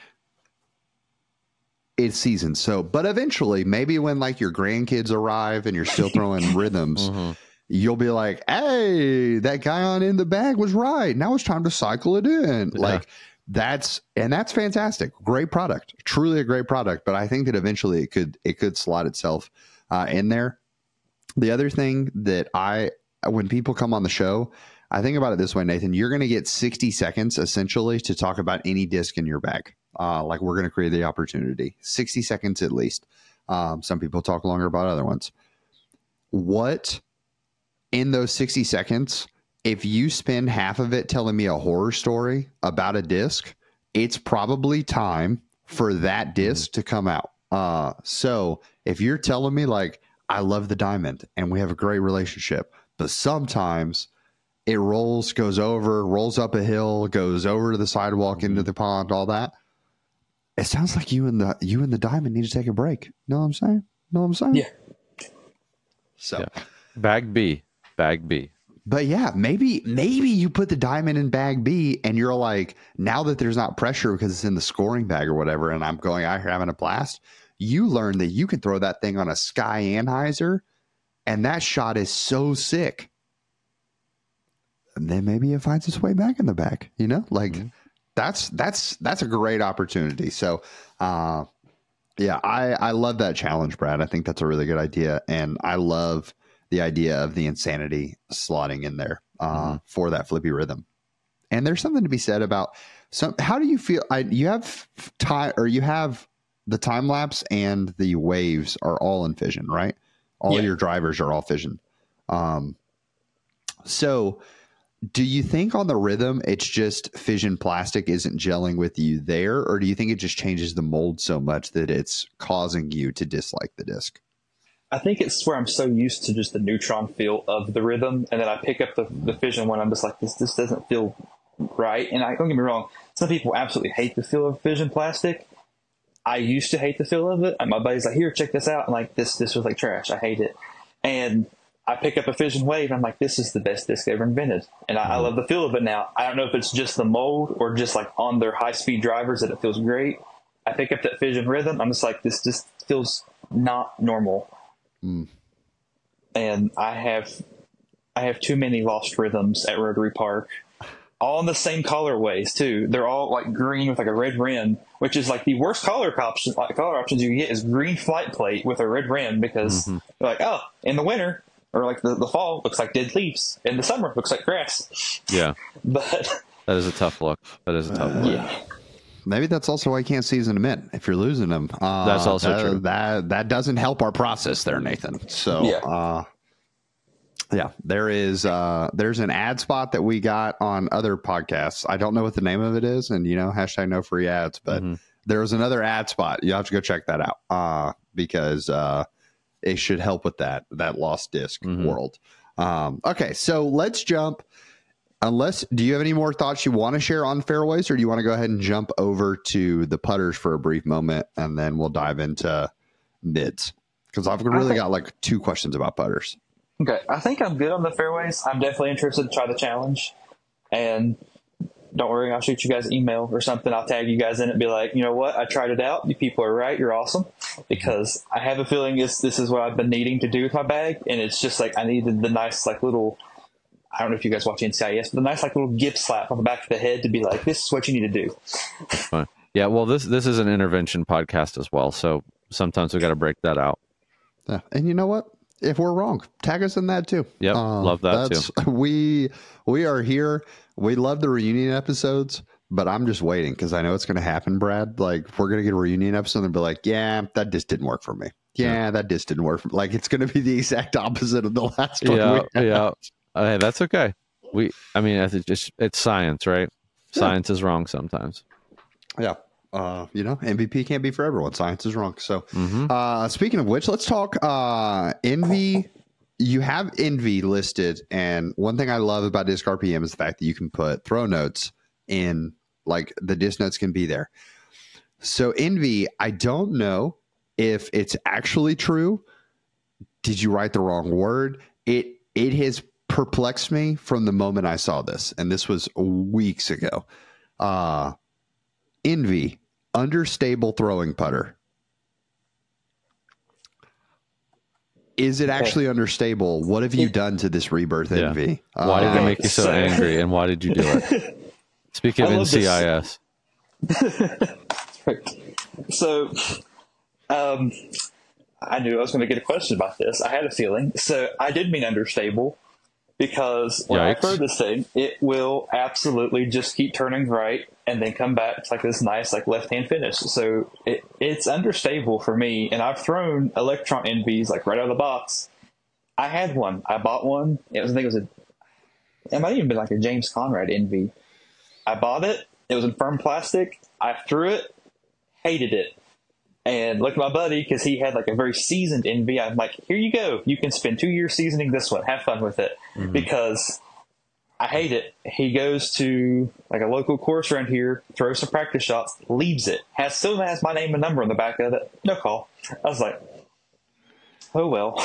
It's seasoned. So, but eventually, maybe when your grandkids arrive and you're still throwing rhythms, you'll be like, hey, that guy on In the Bag was right. Now it's time to cycle it in. Yeah. That's fantastic. Great product. Truly a great product. But I think that eventually it could slot itself in there. The other thing that when people come on the show, I think about it this way, Nathan, you're going to get 60 seconds essentially to talk about any disc in your bag. We're going to create the opportunity, 60 seconds at least. Some people talk longer about other ones. What in those 60 seconds, if you spend half of it telling me a horror story about a disc, it's probably time for that disc to come out. So if you're telling me I love the Diamond and we have a great relationship, but sometimes it goes up a hill, goes over to the sidewalk, into the pond, all that. It sounds like you and the Diamond need to take a break. Know what I'm saying? Yeah. So yeah. Bag B. But yeah, maybe you put the Diamond in bag B and you're like, now that there's not pressure because it's in the scoring bag or whatever, and I'm going out here having a blast, you learn that you can throw that thing on a Sky Anheuser and that shot is so sick. And then maybe it finds its way back in the bag, That's a great opportunity. So, yeah, I love that challenge, Brad. I think that's a really good idea. And I love the idea of the Insanity slotting in there for that flippy rhythm. And there's something to be said about how do you feel? You have the time lapse and the waves are all in Fission, right? All your drivers are all Fission. So do you think on the rhythm, it's just Fission plastic isn't gelling with you there? Or do you think it just changes the mold so much that it's causing you to dislike the disc? I think it's where I'm so used to just the Neutron feel of the rhythm. And then I pick up the Fission one. I'm just like, this doesn't feel right. And don't get me wrong. Some people absolutely hate the feel of Fission plastic. I used to hate the feel of it. And my buddy's like, here, check this out. And like, this was like trash. I hate it. And I pick up a Fission Wave. And I'm like, this is the best disc ever invented. And I love the feel of it now. I don't know if it's just the mold or just like on their high-speed drivers that it feels great. I pick up that Fission Rhythm. I'm just like, this just feels not normal. And I have too many lost rhythms at Rotary Park. All in the same colorways too. They're all like green with like a red rim, which is like the worst color options you can get is green flight plate with a red rim, because they're like, oh, in the winter or like the fall looks like dead leaves, in the summer looks like grass. Yeah, but that is a tough look. Yeah. Maybe that's also why you can't season them in if you're losing them. That's also true. That doesn't help our process there, Nathan. So yeah, there's an ad spot that we got on other podcasts. I don't know what the name of it is, and hashtag no free ads, but there was another ad spot. You have to go check that out because it should help with that lost disc world. Okay, so let's jump. Do you have any more thoughts you want to share on fairways, or do you want to go ahead and jump over to the putters for a brief moment, and then we'll dive into mids? Because I've really got like 2 questions about putters. Okay, I think I'm good on the fairways. I'm definitely interested to try the challenge. And don't worry, I'll shoot you guys an email or something. I'll tag you guys in it and be like, you know what? I tried it out. You people are right. You're awesome. Because I have a feeling this is what I've been needing to do with my bag. And it's just like I needed the nice like little, I don't know if you guys watch NCIS, but the nice like little gift slap on the back of the head to be like, this is what you need to do. Fine. Yeah, well, this is an intervention podcast as well. So sometimes we got to break that out. Yeah. And you know what? If we're wrong, tag us in that too. Yep, love that too. We are here. We love the reunion episodes, but I'm just waiting because I know it's going to happen, Brad. Like, we're going to get a reunion episode and be like, yeah, that disc didn't work for me. Yeah, that disc didn't work for me. Like, it's going to be the exact opposite of the last one. Yeah. Hey, that's okay. It's science, right? Science is wrong sometimes. Yeah. MVP can't be for everyone. Science is wrong. So speaking of which, let's talk Envy. You have Envy listed. And one thing I love about Disc RPM is the fact that you can put throw notes in, like the disc notes can be there. So Envy, I don't know if it's actually true. Did you write the wrong word? It has perplexed me from the moment I saw this. And this was weeks ago. Envy. Understable throwing putter. Is it actually understable? What have you done to this Rebirth Envy? Why did it make you so angry, and why did you do it? Speaking of NCIS. So, I knew I was going to get a question about this. I had a feeling. So I did mean understable, because when I throw this thing, it will absolutely just keep turning right and then come back. It's like this nice like left-hand finish. So it's understable for me. And I've thrown Electron Envies like right out of the box. I had one. I bought one. It might have even been like a James Conrad Envy. I bought it. It was in firm plastic. I threw it. Hated it. And look at my buddy, because he had like a very seasoned Envy. I'm like, here you go. You can spend 2 years seasoning this one. Have fun with it. Because I hate it. He goes to like a local course around here, throws some practice shots, leaves it. Still has my name and number on the back of it. No call. I was like, oh well.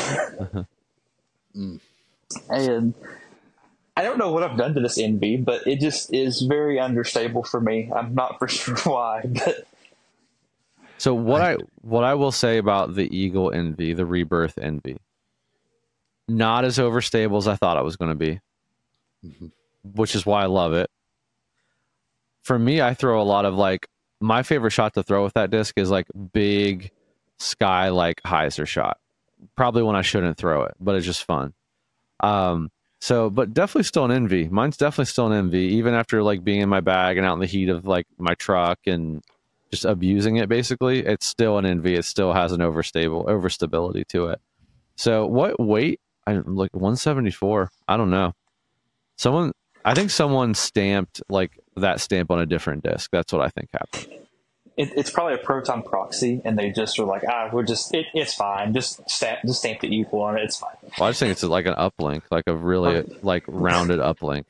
And I don't know what I've done to this Envy, but it just is very understable for me. I'm not for sure why, but. So what I will say about the Eagle Envy, the Rebirth Envy, not as overstable as I thought it was going to be, which is why I love it. For me, I throw a lot of like, my favorite shot to throw with that disc is like big sky like hyzer shot. Probably when I shouldn't throw it, but it's just fun. But definitely still an Envy. Mine's definitely still an Envy, even after like being in my bag and out in the heat of like my truck and just abusing it. Basically, it's still an Envy. It still has an overstability to it. So what weight? I'm like 174. I don't know. I think someone stamped like that stamp on a different disc. That's what I think happened. It's probably a Proton proxy, and they just were like, it's fine. Just stamp the equal on it. It's fine. Well, I just think it's like an uplink, like a really like rounded uplink.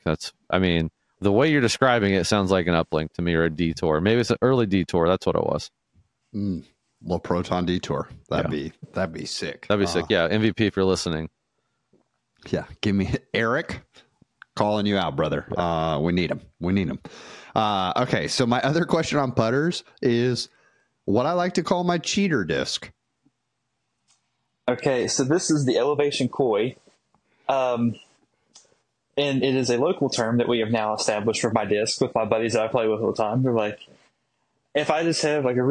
The way you're describing it sounds like an uplink to me, or a detour. Maybe it's an early detour. That's what it was. Little Proton Detour. That'd be sick. That'd be sick. Yeah. MVP if you're listening. Yeah. Give me Eric, calling you out, brother. We need him. Okay. So my other question on putters is what I like to call my cheater disc. Okay. So this is the Elevation Koi. And it is a local term that we have now established for my disc with my buddies that I play with all the time. They're like, if I just have like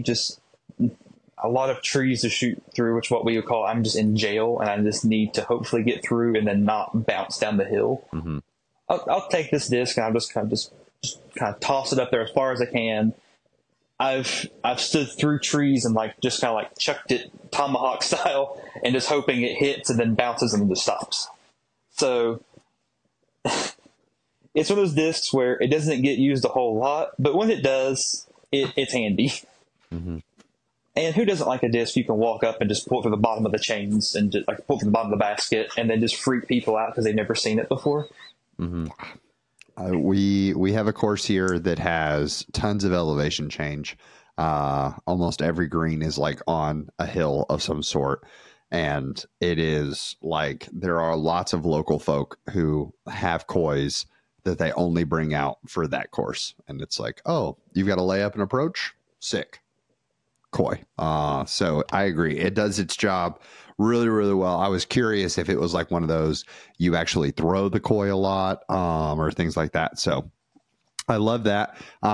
a lot of trees to shoot through, which what we would call, I'm just in jail and I just need to hopefully get through and then not bounce down the hill. Mm-hmm. I'll take this disc and I'll just kind of toss it up there as far as I can. I've stood through trees and just kind of chucked it tomahawk style and just hoping it hits and then bounces and just stops. So it's one of those discs where it doesn't get used a whole lot, but when it does, it's handy. Mm-hmm. And who doesn't like a disc you can walk up and just pull through the bottom of the chains and just pull through the bottom of the basket and then just freak people out because they've never seen it before? Mm-hmm. We have a course here that has tons of elevation change. Almost every green is on a hill of some sort. And it is there are lots of local folk who have kois that they only bring out for that course. And it's oh, you've got a layup and approach? Sick. Koi. So I agree. It does its job really, really well. I was curious if it was one of those you actually throw the koi a lot or things like that. So I love that.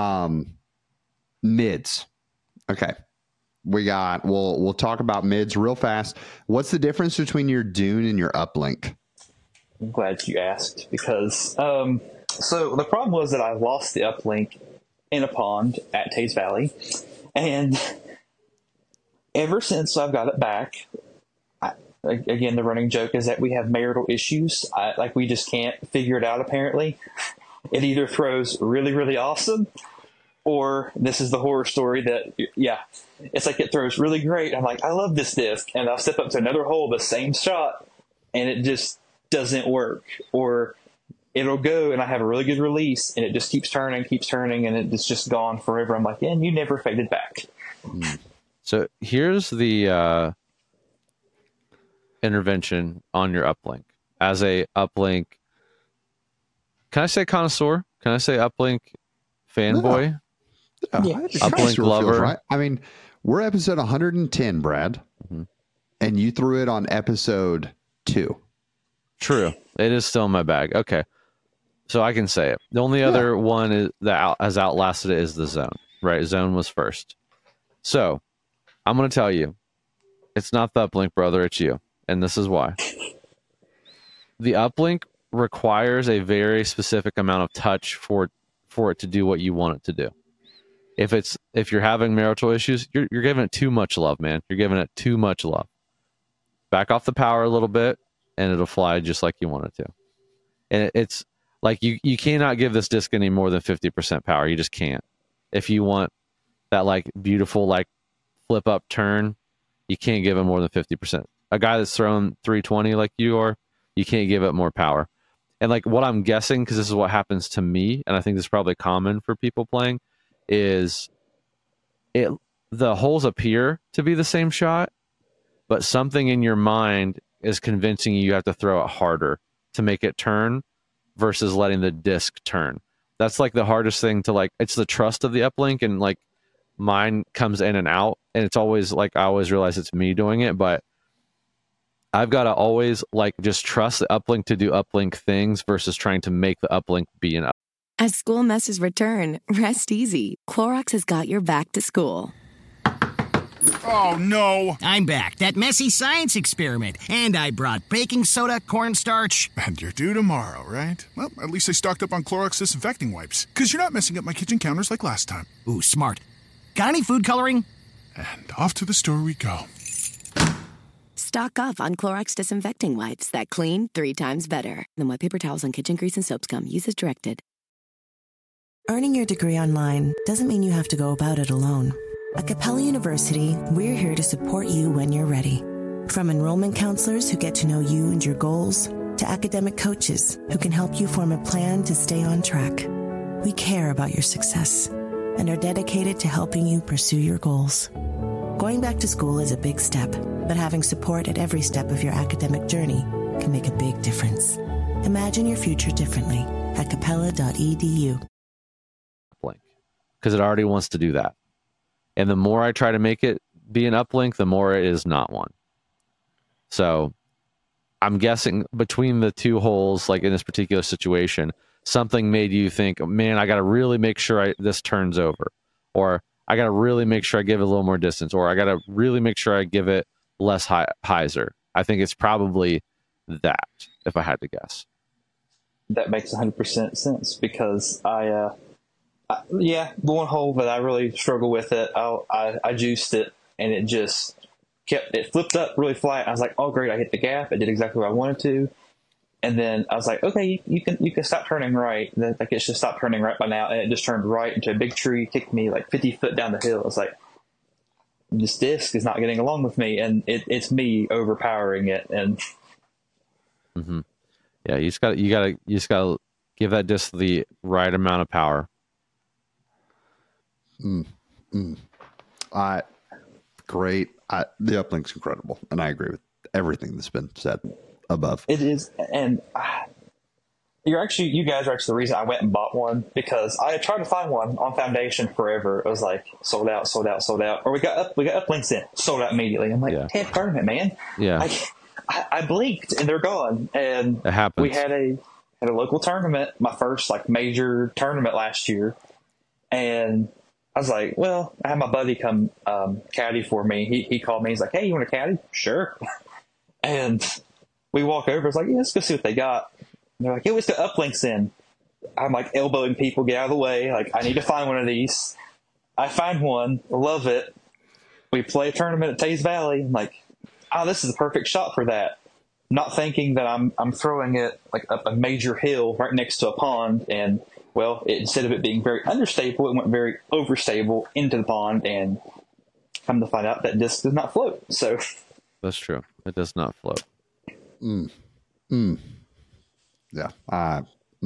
Mids. Okay. We'll talk about mids real fast. What's the difference between your dune and your uplink? I'm glad you asked because so the problem was that I lost the uplink in a pond at Tays Valley, and ever since I've got it back, again, the running joke is that we have marital issues. We just can't figure it out, apparently. It either throws really, really awesome, or this is the horror story that, it's it throws really great. I'm I love this disc. And I'll step up to another hole, the same shot, and it just doesn't work. Or it'll go and I have a really good release and it just keeps turning and it's just gone forever. I'm and you never faded back. So here's the intervention on your uplink. As a uplink, can I say connoisseur? Can I say uplink fanboy? Yeah. Uplink lover. Right. I mean, we're episode 110, Brad, and you threw it on episode 2. True. It is still in my bag. Okay. So I can say it. The only other one that has outlasted it is the Zone, right? Zone was first. So I'm going to tell you, it's not the uplink, brother. It's you. And this is why. The uplink requires a very specific amount of touch for it to do what you want it to do. If you're having marital issues, you're giving it too much love, man. You're giving it too much love. Back off the power a little bit, and it'll fly just like you want it to. And it's you cannot give this disc any more than 50% power. You just can't. If you want that beautiful flip up turn, you can't give it more than 50%. A guy that's throwing 320 like you are, you can't give it more power. And what I'm guessing, because this is what happens to me, and I think this is probably common for people playing, is the holes appear to be the same shot, but something in your mind is convincing you have to throw it harder to make it turn versus letting the disc turn. That's the hardest thing to it's the trust of the uplink, and mine comes in and out, and it's always I always realize it's me doing it, but I've got to always just trust the uplink to do uplink things versus trying to make the uplink be an uplink. As school messes return, rest easy. Clorox has got your back to school. Oh, no. I'm back. That messy science experiment. And I brought baking soda, cornstarch. And you're due tomorrow, right? Well, at least I stocked up on Clorox disinfecting wipes. Because you're not messing up my kitchen counters like last time. Ooh, smart. Got any food coloring? And off to the store we go. Stock up on Clorox disinfecting wipes that clean 3 times better than what paper towels and kitchen grease and soaps come. Use as directed. Earning your degree online doesn't mean you have to go about it alone. At Capella University, we're here to support you when you're ready. From enrollment counselors who get to know you and your goals, to academic coaches who can help you form a plan to stay on track. We care about your success. and are dedicated to helping you pursue your goals. Going back to school is a big step, but having support at every step of your academic journey can make a big difference. Imagine your future differently at capella.edu. Because it already wants to do that. And the more I try to make it be an uplink, the more it is not one. So I'm guessing between the two holes, like in this particular situation, something made you think, man, I got to really make sure this turns over. Or I got to really make sure I give it a little more distance. Or I got to really make sure I give it less hyzer. I think it's probably that, if I had to guess. That makes 100% sense because the one hole that I really struggle with it, I juiced it and it just it flipped up really flat. I was like, oh great, I hit the gap. It did exactly what I wanted to. And then I was like, okay, you can stop turning right. Like it should stop turning right by now. And it just turned right into a big tree, kicked me like 50 foot down the hill. I was like, this disc is not getting along with me, and it's me overpowering it. And yeah, you just gotta give that disc the right amount of power. Great. The uplink's incredible, and I agree with everything that's been said above. It is, and you guys are actually the reason I went and bought one, because I had tried to find one on Foundation forever. It was like sold out. Or we got uplinks in, sold out immediately. I'm like, head tournament, man. Yeah. I blinked and they're gone. And it happens. We had a local tournament, my first like major tournament last year, and I was like, well, I had my buddy come caddy for me. He called me. He's like, hey, you want a caddy? Sure. And we walk over. It's like, yeah, let's go see what they got. And they're like, hey, let's got uplinks in. I'm like elbowing people, get out of the way. Like, I need to find one of these. I find one, love it. We play a tournament at Taze Valley. I'm like, oh, this is the perfect shot for that. Not thinking that I'm throwing it like up a major hill right next to a pond, and well, instead of it being very understable, it went very overstable into the pond, and come to find out that disc does not float. So that's true. It does not float. Yeah. I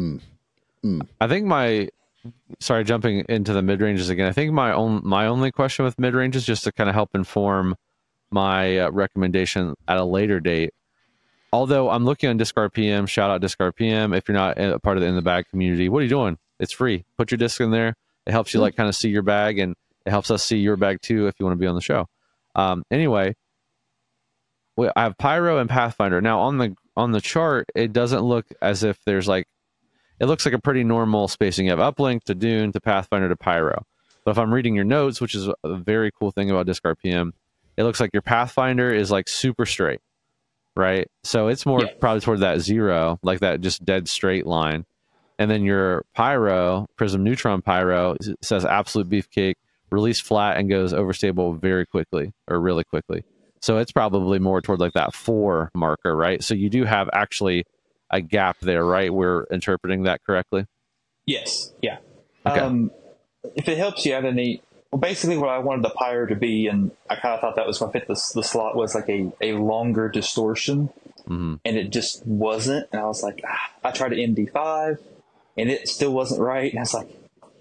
think sorry, jumping into the mid ranges again. I think my only question with mid ranges, just to kind of help inform my recommendation at a later date. Although I'm looking on Disc RPM, shout out Disc RPM. If you're not a part of the In the Bag community, what are you doing? It's free. Put your disc in there. It helps you like kind of see your bag, and it helps us see your bag too if you want to be on the show. Anyway, I have Pyro and Pathfinder. Now on the chart, it doesn't look as if there's like, it looks like a pretty normal spacing. You have Uplink to Dune to Pathfinder to Pyro. But if I'm reading your notes, which is a very cool thing about Disc RPM, it looks like your Pathfinder is like super straight. Right, so it's more probably toward that 0, like that just dead straight line, and then your Pyro, Prism Neutron Pyro, says absolute beefcake, release flat and goes overstable very quickly or really quickly. So it's probably more toward like that 4 marker, right? So you do have actually a gap there, right? We're interpreting that correctly. Yes, yeah. Okay. If it helps you out any. Well, basically what I wanted the Pyro to be, and I kind of thought that was going to fit the slot, was like a longer distortion, and it just wasn't. And I was like, I tried to MD5, and it still wasn't right. And I was like,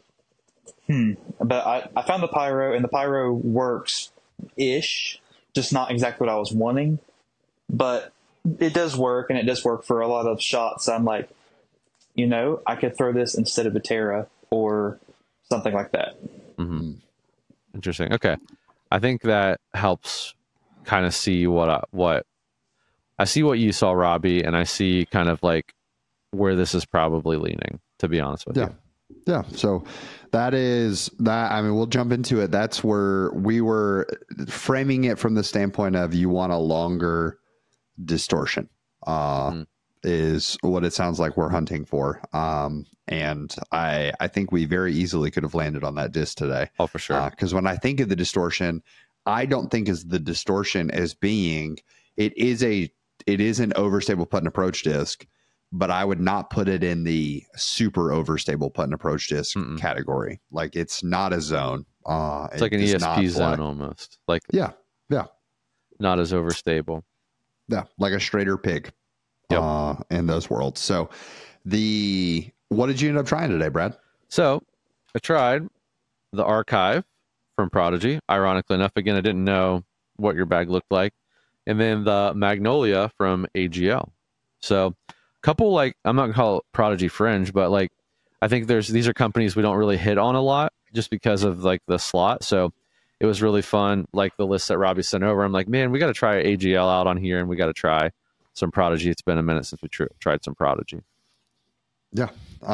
But I found the Pyro, and the Pyro works-ish, just not exactly what I was wanting. But it does work, and it does work for a lot of shots. I'm like, I could throw this instead of a Terra or something like that. Interesting. Okay. I think that helps kind of see what I see what you saw, Robbie, and I see kind of like where this is probably leaning, to be honest with you. Yeah. So that is that. I mean, we'll jump into it. That's where we were framing it from the standpoint of you want a longer distortion, is what it sounds like we're hunting for. And I think we very easily could have landed on that disc today. Oh, for sure. Because when I think of the distortion, I don't think as the distortion as being, it is an overstable putt and approach disc, but I would not put it in the super overstable putt and approach disc category. Like, it's not a zone. It's like an ESP zone almost. Like, yeah. Not as overstable. Yeah. Like a straighter pig in those worlds. So what did you end up trying today, Brad? So I tried the Archive from Prodigy. Ironically enough, again, I didn't know what your bag looked like. And then the Magnolia from AGL. So a couple, like, I'm not going to call it Prodigy fringe, but like, I think these are companies we don't really hit on a lot just because of like the slot. So it was really fun. Like the list that Robbie sent over, I'm like, man, we got to try AGL out on here, and we got to try some Prodigy. It's been a minute since we tried some Prodigy. Yeah.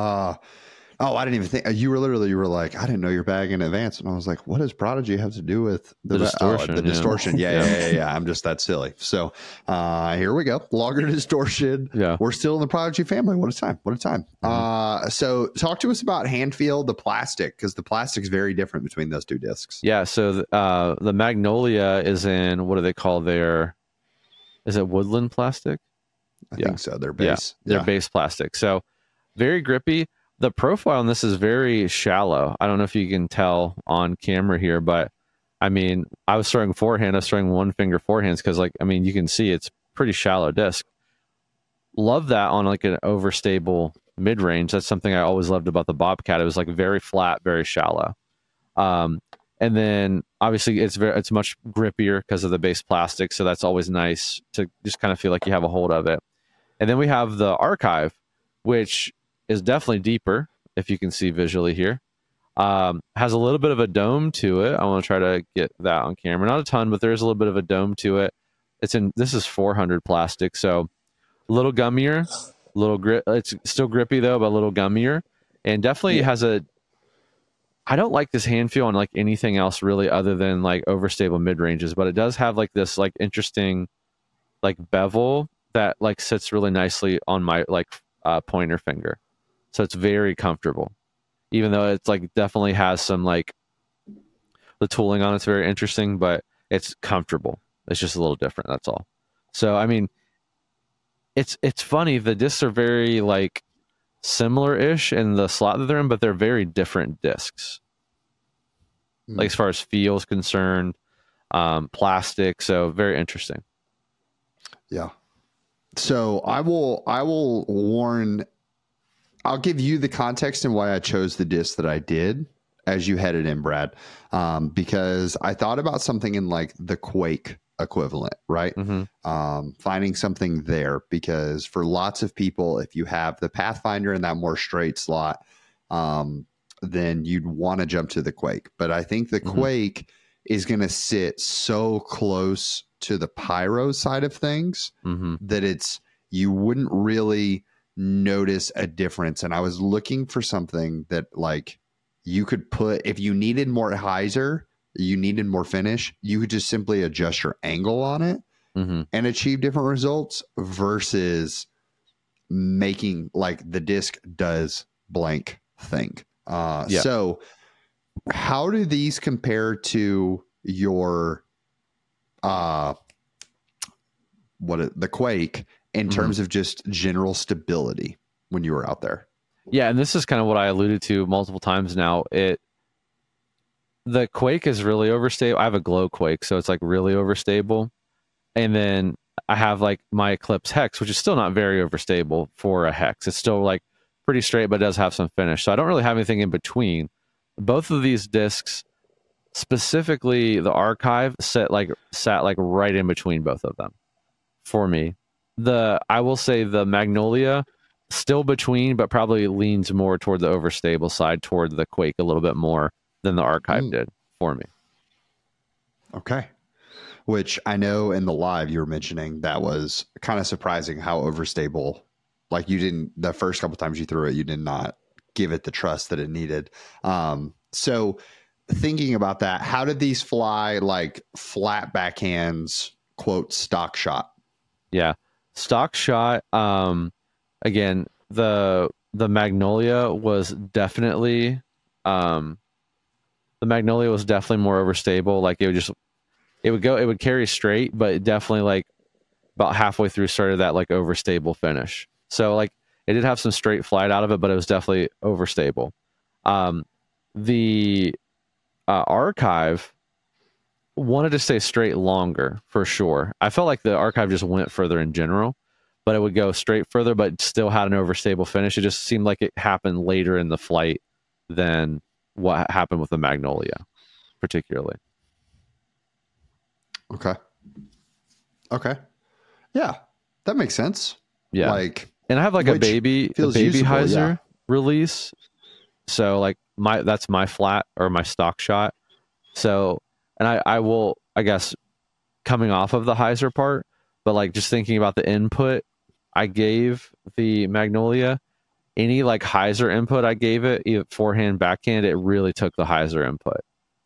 I didn't even think you were like, I didn't know your bag in advance. And I was like, what does Prodigy have to do with the distortion? The distortion. Yeah. I'm just that silly. So here we go. Longer distortion. Yeah. We're still in the Prodigy family. What a time. Mm-hmm. So talk to us about hand feel, the plastic, because the plastic's very different between those two discs. Yeah. So the Magnolia is in, what do they call is it woodland plastic? I think so. They're base. Yeah. They're base plastic. So very grippy. The profile on this is very shallow. I don't know if you can tell on camera here, but I mean, I was throwing forehand. I was throwing one finger forehands because, like, I mean, you can see it's pretty shallow disc. Love that on like an overstable mid range. That's something I always loved about the Bobcat. It was like very flat, very shallow. And then obviously it's much grippier because of the base plastic. So that's always nice to just kind of feel like you have a hold of it. And then we have the Archive, which is definitely deeper, if you can see visually here. Has a little bit of a dome to it. I want to try to get that on camera. Not a ton, but there is a little bit of a dome to it. This is 400 plastic, so a little gummier, it's still grippy though, but a little gummier. And definitely has I don't like this hand feel on like anything else really other than like overstable mid ranges, but it does have like this like interesting like bevel that like sits really nicely on my like pointer finger. So it's very comfortable, even though it's like definitely has some like the tooling on it's very interesting, but it's comfortable. It's just a little different. That's all. So, I mean, it's funny. The discs are very like similar-ish in the slot that they're in, but they're very different discs. Like as far as feel is concerned, plastic. So very interesting. Yeah. So I will warn. I'll give you the context and why I chose the disc that I did as you headed in, Brad, because I thought about something in like the Quake equivalent, right? Mm-hmm. Finding something there, because for lots of people, if you have the Pathfinder in that more straight slot, then you'd want to jump to the Quake. But I think the Quake is going to sit so close to the Pyro side of things that you wouldn't really notice a difference. And I was looking for something that like you could put, if you needed more hyzer, you needed more finish, you could just simply adjust your angle on it and achieve different results versus making like the disc does blank thing. So how do these compare to your the Quake in terms of just general stability when you were out there? Yeah, and this is kind of what I alluded to multiple times now. The Quake is really overstable. I have a Glow Quake, so it's like really overstable. And then I have like my Eclipse Hex, which is still not very overstable for a Hex. It's still like pretty straight, but does have some finish. So I don't really have anything in between. Both of these discs, specifically the Archive, sat like right in between both of them for me. I will say the Magnolia still between, but probably leans more toward the overstable side, toward the Quake a little bit more than the Archive did for me. Okay. Which I know in the live you were mentioning that was kind of surprising how overstable, like you didn't, the first couple times you threw it, you did not give it the trust that it needed. So thinking about that, how did these fly like flat backhands, quote, stock shot? Yeah. Stock shot. Again, the Magnolia was definitely more overstable. Like it would carry straight, but it definitely like about halfway through started that like overstable finish. So like it did have some straight flight out of it, but it was definitely overstable. The Archive wanted to stay straight longer for sure. I felt like the Archive just went further in general, but it would go straight further, but still had an overstable finish. It just seemed like it happened later in the flight than what happened with the Magnolia, particularly. Okay. Yeah, that makes sense. Yeah. Like, and I have like a baby hyzer release. So like that's my flat or my stock shot. So, and I will, I guess, coming off of the hyzer part, but like just thinking about the input I gave the Magnolia, any like hyzer input I gave it, either forehand, backhand, it really took the hyzer input.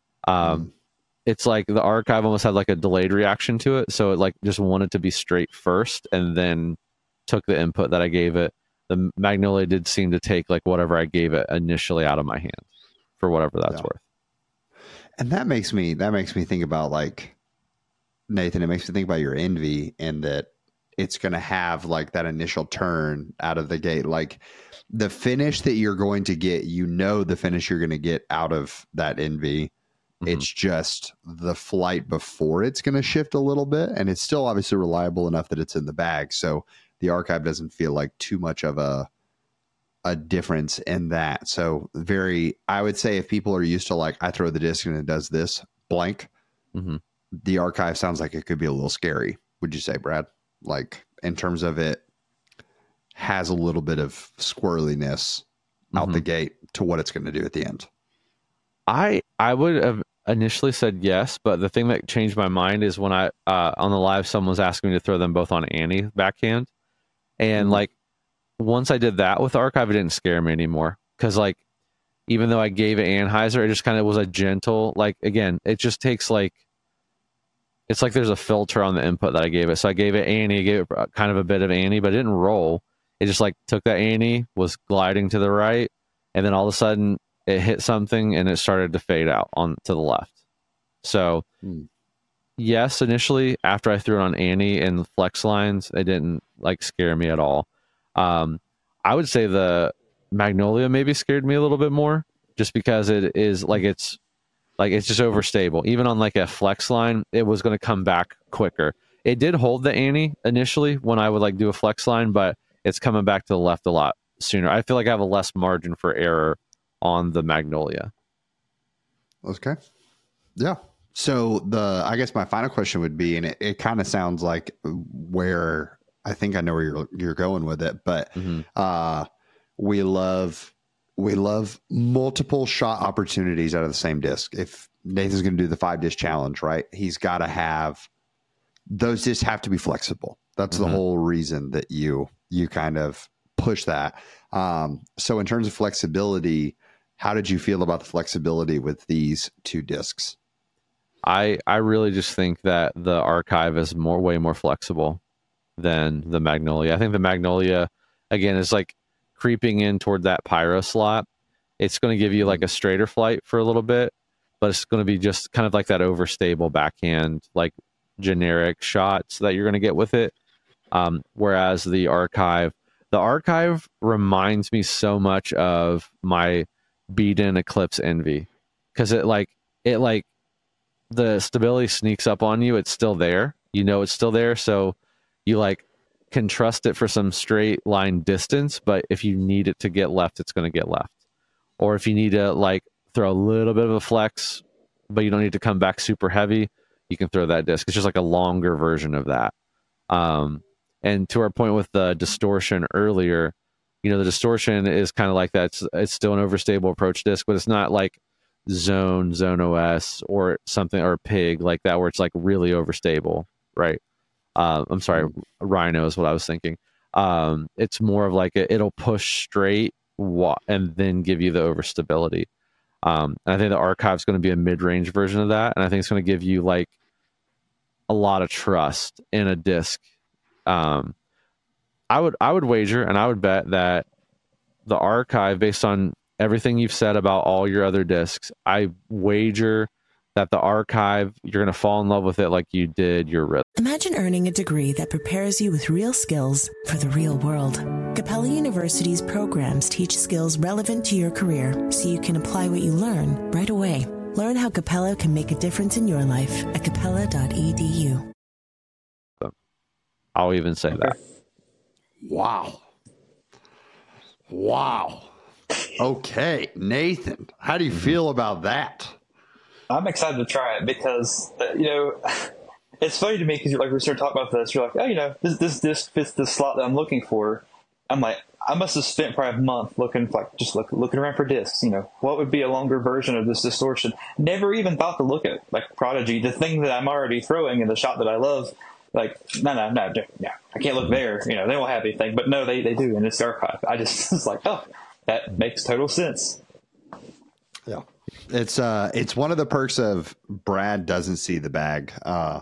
It's like the Archive almost had like a delayed reaction to it. So it like just wanted to be straight first and then took the input that I gave it. The Magnolia did seem to take like whatever I gave it initially out of my hand for whatever that's worth. And that makes me think about, like, Nathan, it makes me think about your Envy, and that it's going to have like that initial turn out of the gate. Like the finish that you're going to get, the finish you're going to get out of that Envy. It's just the flight before it's going to shift a little bit, and it's still obviously reliable enough that it's in the bag. So the Archive doesn't feel like too much of a difference in that. So I would say if people are used to like, I throw the disc and it does this blank, the Archive sounds like it could be a little scary. Would you say, Brad? Like in terms of it has a little bit of squirreliness out the gate to what it's going to do at the end. I would have initially said yes, but the thing that changed my mind is when I on the live, someone was asking me to throw them both on Annie backhand, and like once I did that with Archive, it didn't scare me anymore, because like even though I gave it Anheuser, it just kind of was a gentle, like, again, it just takes like, it's like there's a filter on the input that I gave it. So I gave it Annie, gave it kind of a bit of Annie, but it didn't roll. It just like took that Annie, was gliding to the right, and then all of a sudden it hit something and it started to fade out on to the left. So yes, initially after I threw it on Annie and flex lines, it didn't like scare me at all. I would say the Magnolia maybe scared me a little bit more, just because it is like it's just overstable. Even on like a flex line, it was going to come back quicker. It did hold the Annie initially when I would like do a flex line, but it's coming back to the left a lot sooner. I feel like I have a less margin for error on the Magnolia. Okay. Yeah. So I guess my final question would be, and it kind of sounds like where I think I know where you're going with it, but we love multiple shot opportunities out of the same disc. If Nathan's going to do the 5-disc challenge, right, he's got to have those discs have to be flexible. That's the whole reason that you kind of push that. So in terms of flexibility, how did you feel about the flexibility with these 2 discs? I really just think that the Archive is way more flexible than the Magnolia. I think the Magnolia, again, is like creeping in toward that pyro slot. It's going to give you like a straighter flight for a little bit, but it's going to be just kind of like that overstable backhand, like generic shots that you're going to get with it. Whereas the Archive reminds me so much of my beat-in Eclipse Envy, because it the stability sneaks up on you. It's still there. It's still there. So you like can trust it for some straight line distance, but if you need it to get left, it's going to get left. Or if you need to like throw a little bit of a flex, but you don't need to come back super heavy, you can throw that disc. It's just like a longer version of that. And to our point with the distortion earlier, the distortion is kind of like that. It's still an overstable approach disc, but it's not like Zone OS or something, or Pig like that, where it's like really overstable, right? I'm sorry, Rhino is what I was thinking. It's more of like it'll push straight and then give you the overstability. And I think the Archive is going to be a mid-range version of that, and I think it's going to give you like a lot of trust in a disc. I would wager, and I would bet that the Archive, based on everything you've said about all your other discs, I wager that the Archive, you're going to fall in love with it like you did your Rhythm. Imagine earning a degree that prepares you with real skills for the real world. Capella University's programs teach skills relevant to your career, so you can apply what you learn right away. Learn how Capella can make a difference in your life at capella.edu. I'll even say that. Wow. Okay, Nathan, how do you feel about that? I'm excited to try it because, it's funny to me because like we started talking about this, you're like, oh, this disc fits the slot that I'm looking for. I'm like, I must have spent probably a month looking around for discs. What would be a longer version of this distortion? Never even thought to look at like Prodigy, the thing that I'm already throwing in the shot that I love. Like, no, I can't look there. They won't have anything, but no, they do, and it's archived. I just was like, oh, that makes total sense. Yeah, it's one of the perks of Brad doesn't see the bag.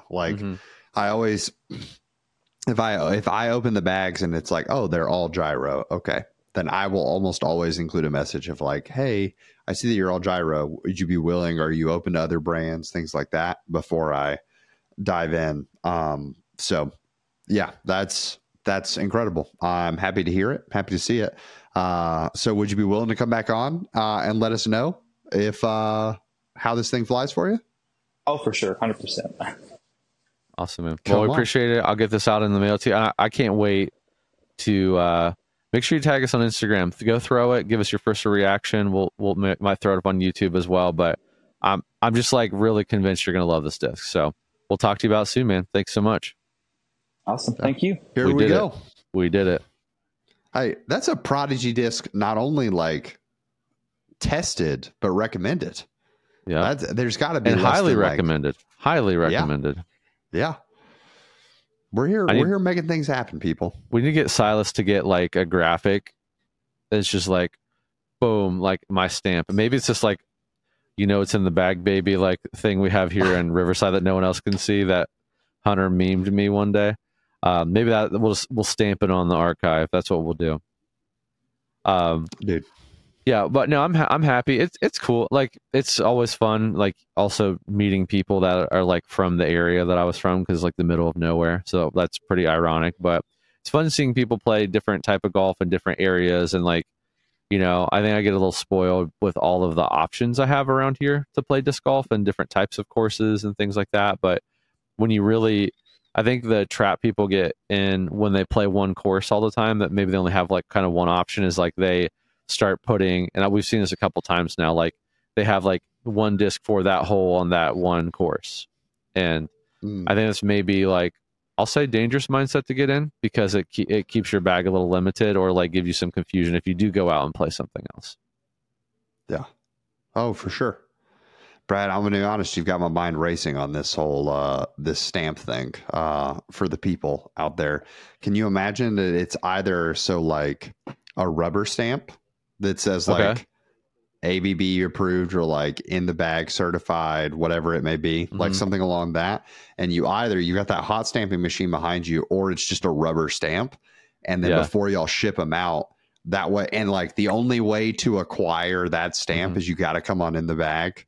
I always, if I open the bags and it's like, oh, they're all gyro, okay, then I will almost always include a message of like, hey, I see that you're all gyro. Would you be willing? Are you open to other brands, things like that, before I dive in? So yeah, that's incredible. I'm happy to hear it. Happy to see it. So would you be willing to come back on and let us know if how this thing flies for you? Oh, for sure. 100%. Awesome, man. Well, we appreciate it. I'll get this out in the mail to you. I can't wait to make sure you tag us on Instagram. Go throw it. Give us your first reaction. We'll might throw it up on YouTube as well. But I'm just like really convinced you're going to love this disc. So we'll talk to you about it soon, man. Thanks so much. Awesome. Thank you. Here we go. We did it. Hey, that's a Prodigy disc, not only like tested, but recommended. Yeah. There's got to be and highly recommended. Highly recommended. Yeah. We're here making things happen, people. We need to get Silas to get like a graphic that's just like, boom, like my stamp. Maybe it's just like, it's in the bag, baby, like thing we have here in Riverside that no one else can see that Hunter memed me one day. Maybe that we'll stamp it on the archive. That's what we'll do. Dude. Yeah, but no, I'm happy. It's cool. Like it's always fun. Like also meeting people that are like from the area that I was from, because like the middle of nowhere. So that's pretty ironic. But it's fun seeing people play different type of golf in different areas, and like I think I get a little spoiled with all of the options I have around here to play disc golf and different types of courses and things like that. But when you really, I think the trap people get in when they play one course all the time, that maybe they only have like kind of one option, is like they start putting, and we've seen this a couple times now, like they have like one disc for that hole on that one course. And I think that's maybe like, I'll say dangerous mindset to get in, because it keeps your bag a little limited, or like give you some confusion if you do go out and play something else. Yeah. Oh, for sure. Brad, I'm going to be honest, you've got my mind racing on this whole this stamp thing for the people out there. Can you imagine that it's either like a rubber stamp that says like ABB approved, or like in the bag certified, whatever it may be, like something along that. And you got that hot stamping machine behind you, or it's just a rubber stamp. And then before y'all ship them out that way, and like the only way to acquire that stamp is you got to come on in the bag.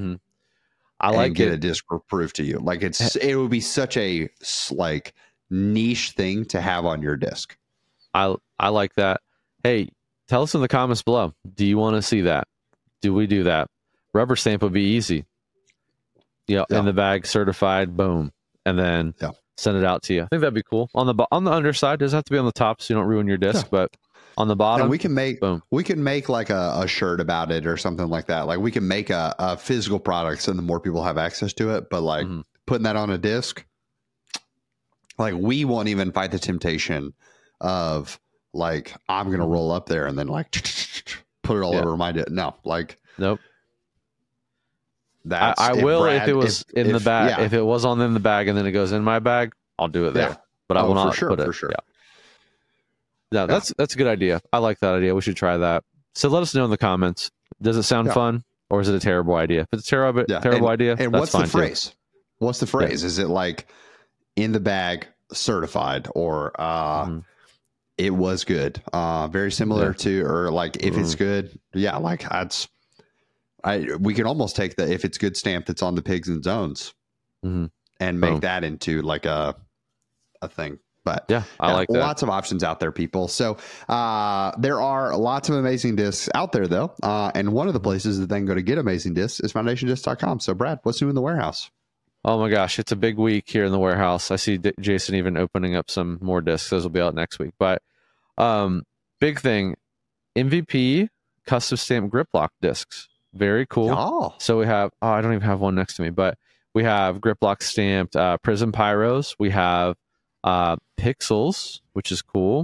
I like get a disc approved to you. Like it would be such a like niche thing to have on your disc. I like that. Hey, tell us in the comments below. Do you want to see that? Do we do that? Rubber stamp would be easy. In the bag, certified, boom, and then send it out to you. I think that'd be cool. On the underside, doesn't have to be on the top, so you don't ruin your disc, but on the bottom, and we can make like a shirt about it or something like that. Like we can make a physical product, so the more people have access to it. But like putting that on a disc, like we won't even fight the temptation of like, I'm going to roll up there and then like put it all over my disc. No, like, nope. That's I will, Brad, if it was in the bag. Yeah. If it was in the bag and then it goes in my bag, I'll do it there. But I will not put it. For sure. Yeah, that's a good idea. I like that idea. We should try that. So let us know in the comments. Does it sound fun, or is it a terrible idea? If it's a terrible idea, and that's what's the fine phrase? Too. What's the phrase? Is it like in the bag, certified, or it was good? Very similar to, or like if it's good, like that's. We can almost take the if it's good stamp that's on the pigs and zones, and make that into like a thing. But I like that. Lots of options out there, people. So there are lots of amazing discs out there, though. And one of the places that they can go to get amazing discs is foundationdiscs.com. So, Brad, what's new in the warehouse? Oh, my gosh. It's a big week here in the warehouse. I see Jason even opening up some more discs. Those will be out next week. But big thing, MVP custom stamped grip lock discs. Very cool. Oh. So we have, I don't even have one next to me, but we have grip lock stamped Prism Pyros. We have Pixels, which is cool.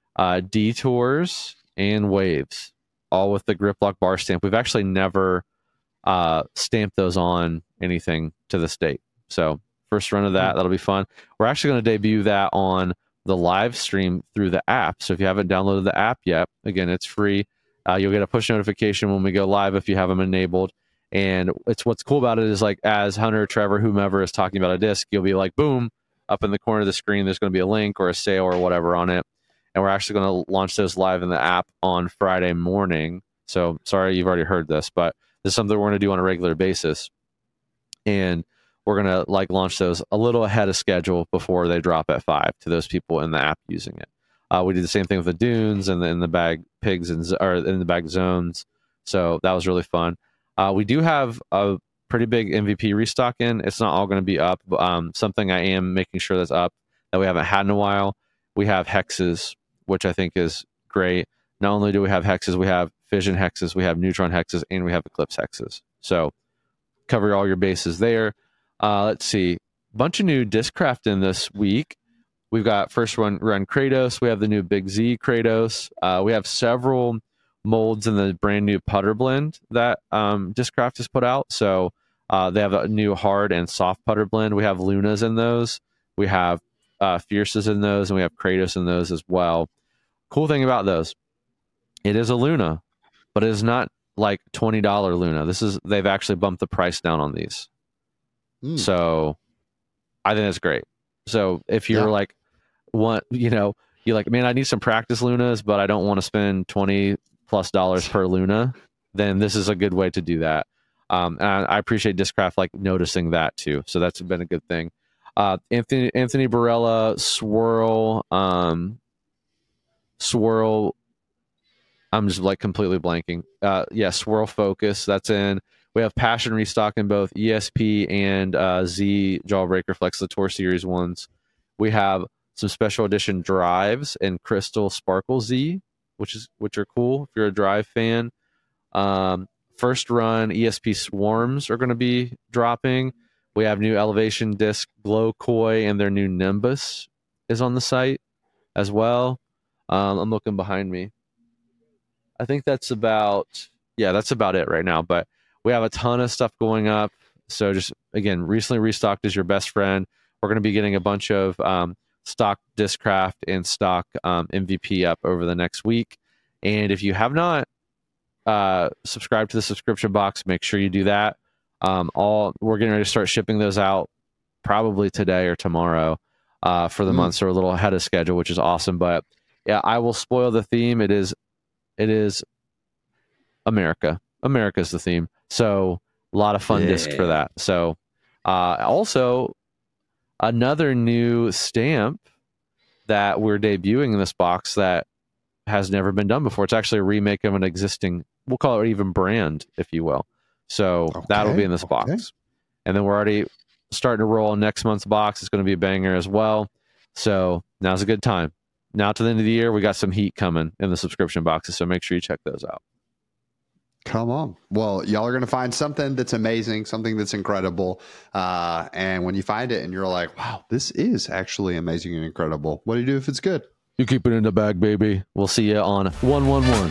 Detours and Waves, all with the grip lock bar stamp. We've actually never stamped those on anything to this date. So first run of that, that'll be fun. We're actually going to debut that on the live stream through the app. So if you haven't downloaded the app yet, again, it's free. You'll get a push notification when we go live if you have them enabled. And what's cool about it is, like, as Hunter, Trevor, whomever is talking about a disc, you'll be like, boom, up in the corner of the screen, there's going to be a link or a sale or whatever on it. And we're actually going to launch those live in the app on Friday morning. So sorry, you've already heard this, but this is something we're going to do on a regular basis. And we're going to launch those a little ahead of schedule before they drop at 5 to those people in the app using it. We did the same thing with the Dunes and in the bag pigs or in the bag zones. So that was really fun. We do have a pretty big MVP restock in. It's not all going to be up, but something I am making sure that's up that we haven't had in a while. We have hexes, which I think is great. Not only do we have hexes, we have fission hexes, we have neutron hexes, and we have eclipse hexes. So cover all your bases there. Let's see. Bunch of new Discraft in this week. We've got first run Kratos. We have the new Big Z Kratos. We have several molds in the brand new putter blend that Discraft has put out. So they have a new hard and soft putter blend. We have Lunas in those. We have Fierces in those, and we have Kratos in those as well. Cool thing about those, it is a Luna, but it is not like $20 Luna. They've actually bumped the price down on these. So I think that's great. So if you're you're like, man, I need some practice Lunas, but I don't want to spend $20+ per Luna, then this is a good way to do that. And I appreciate Discraft noticing that too. So that's been a good thing. Anthony Barella Swirl. I'm just completely blanking. Swirl Focus. That's in. We have Passion restock in both ESP and Z Jawbreaker Flex Latour Series ones. We have some special edition drives and Crystal Sparkle Z, which are cool if you're a drive fan. First run ESP Swarms are going to be dropping. We have new Elevation Disc Glow Koi, and their new Nimbus is on the site as well. I'm looking behind me. I think that's about it right now, but we have a ton of stuff going up. So just, again, recently restocked is your best friend. We're going to be getting a bunch of stock Discraft and stock MVP up over the next week. And if you have not subscribed to the subscription box, make sure you do that. We're getting ready to start shipping those out probably today or tomorrow for the month. So we're a little ahead of schedule, which is awesome. But yeah, I will spoil the theme. It is America. America's the theme. So a lot of fun discs for that. So also another new stamp that we're debuting in this box that has never been done before. It's actually a remake of an existing, we'll call it even brand, if you will. So that'll be in this box. And then we're already starting to roll on next month's box. It's going to be a banger as well. So now's a good time. Now to the end of the year, we got some heat coming in the subscription boxes. So make sure you check those out. Come on. Well, y'all are going to find something that's amazing, something that's incredible. And when you find it and you're like, wow, this is actually amazing and incredible, what do you do if it's good? You keep it in the bag, baby. We'll see you on 111.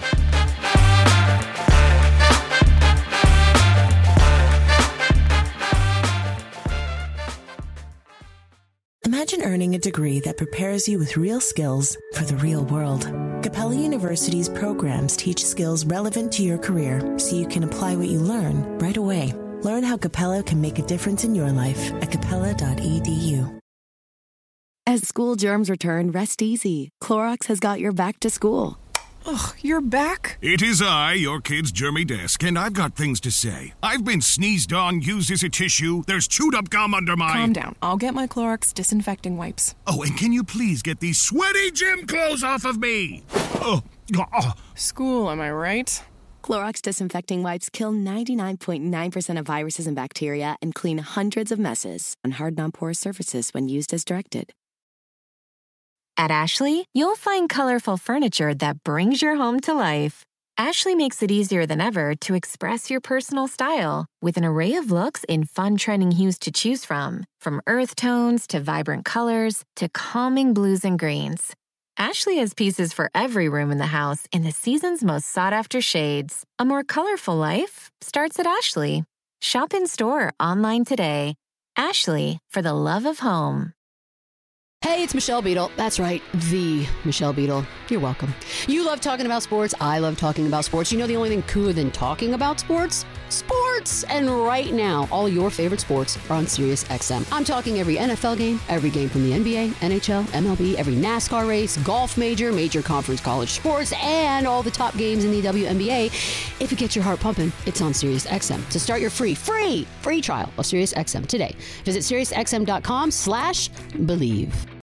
Imagine earning a degree that prepares you with real skills for the real world. Capella University's programs teach skills relevant to your career so you can apply what you learn right away. Learn how Capella can make a difference in your life at capella.edu. As school germs return, rest easy. Clorox has got your back to school. Ugh, you're back? It is I, your kid's germy desk, and I've got things to say. I've been sneezed on, used as a tissue. There's chewed up gum under my... Calm down. I'll get my Clorox disinfecting wipes. Oh, and can you please get these sweaty gym clothes off of me? School, am I right? Clorox disinfecting wipes kill 99.9% of viruses and bacteria and clean hundreds of messes on hard, non-porous surfaces when used as directed. At Ashley, you'll find colorful furniture that brings your home to life. Ashley makes it easier than ever to express your personal style with an array of looks in fun trending hues to choose from earth tones to vibrant colors to calming blues and greens. Ashley has pieces for every room in the house in the season's most sought-after shades. A more colorful life starts at Ashley. Shop in-store, online today. Ashley, for the love of home. Hey, it's Michelle Beadle. That's right, the Michelle Beadle. You're welcome. You love talking about sports. I love talking about sports. You know the only thing cooler than talking about sports? Sports! And right now, all your favorite sports are on SiriusXM. I'm talking every NFL game, every game from the NBA, NHL, MLB, every NASCAR race, golf major conference college sports, and all the top games in the WNBA. If it gets your heart pumping, it's on SiriusXM. To start your free trial of SiriusXM today, visit SiriusXM.com/believe.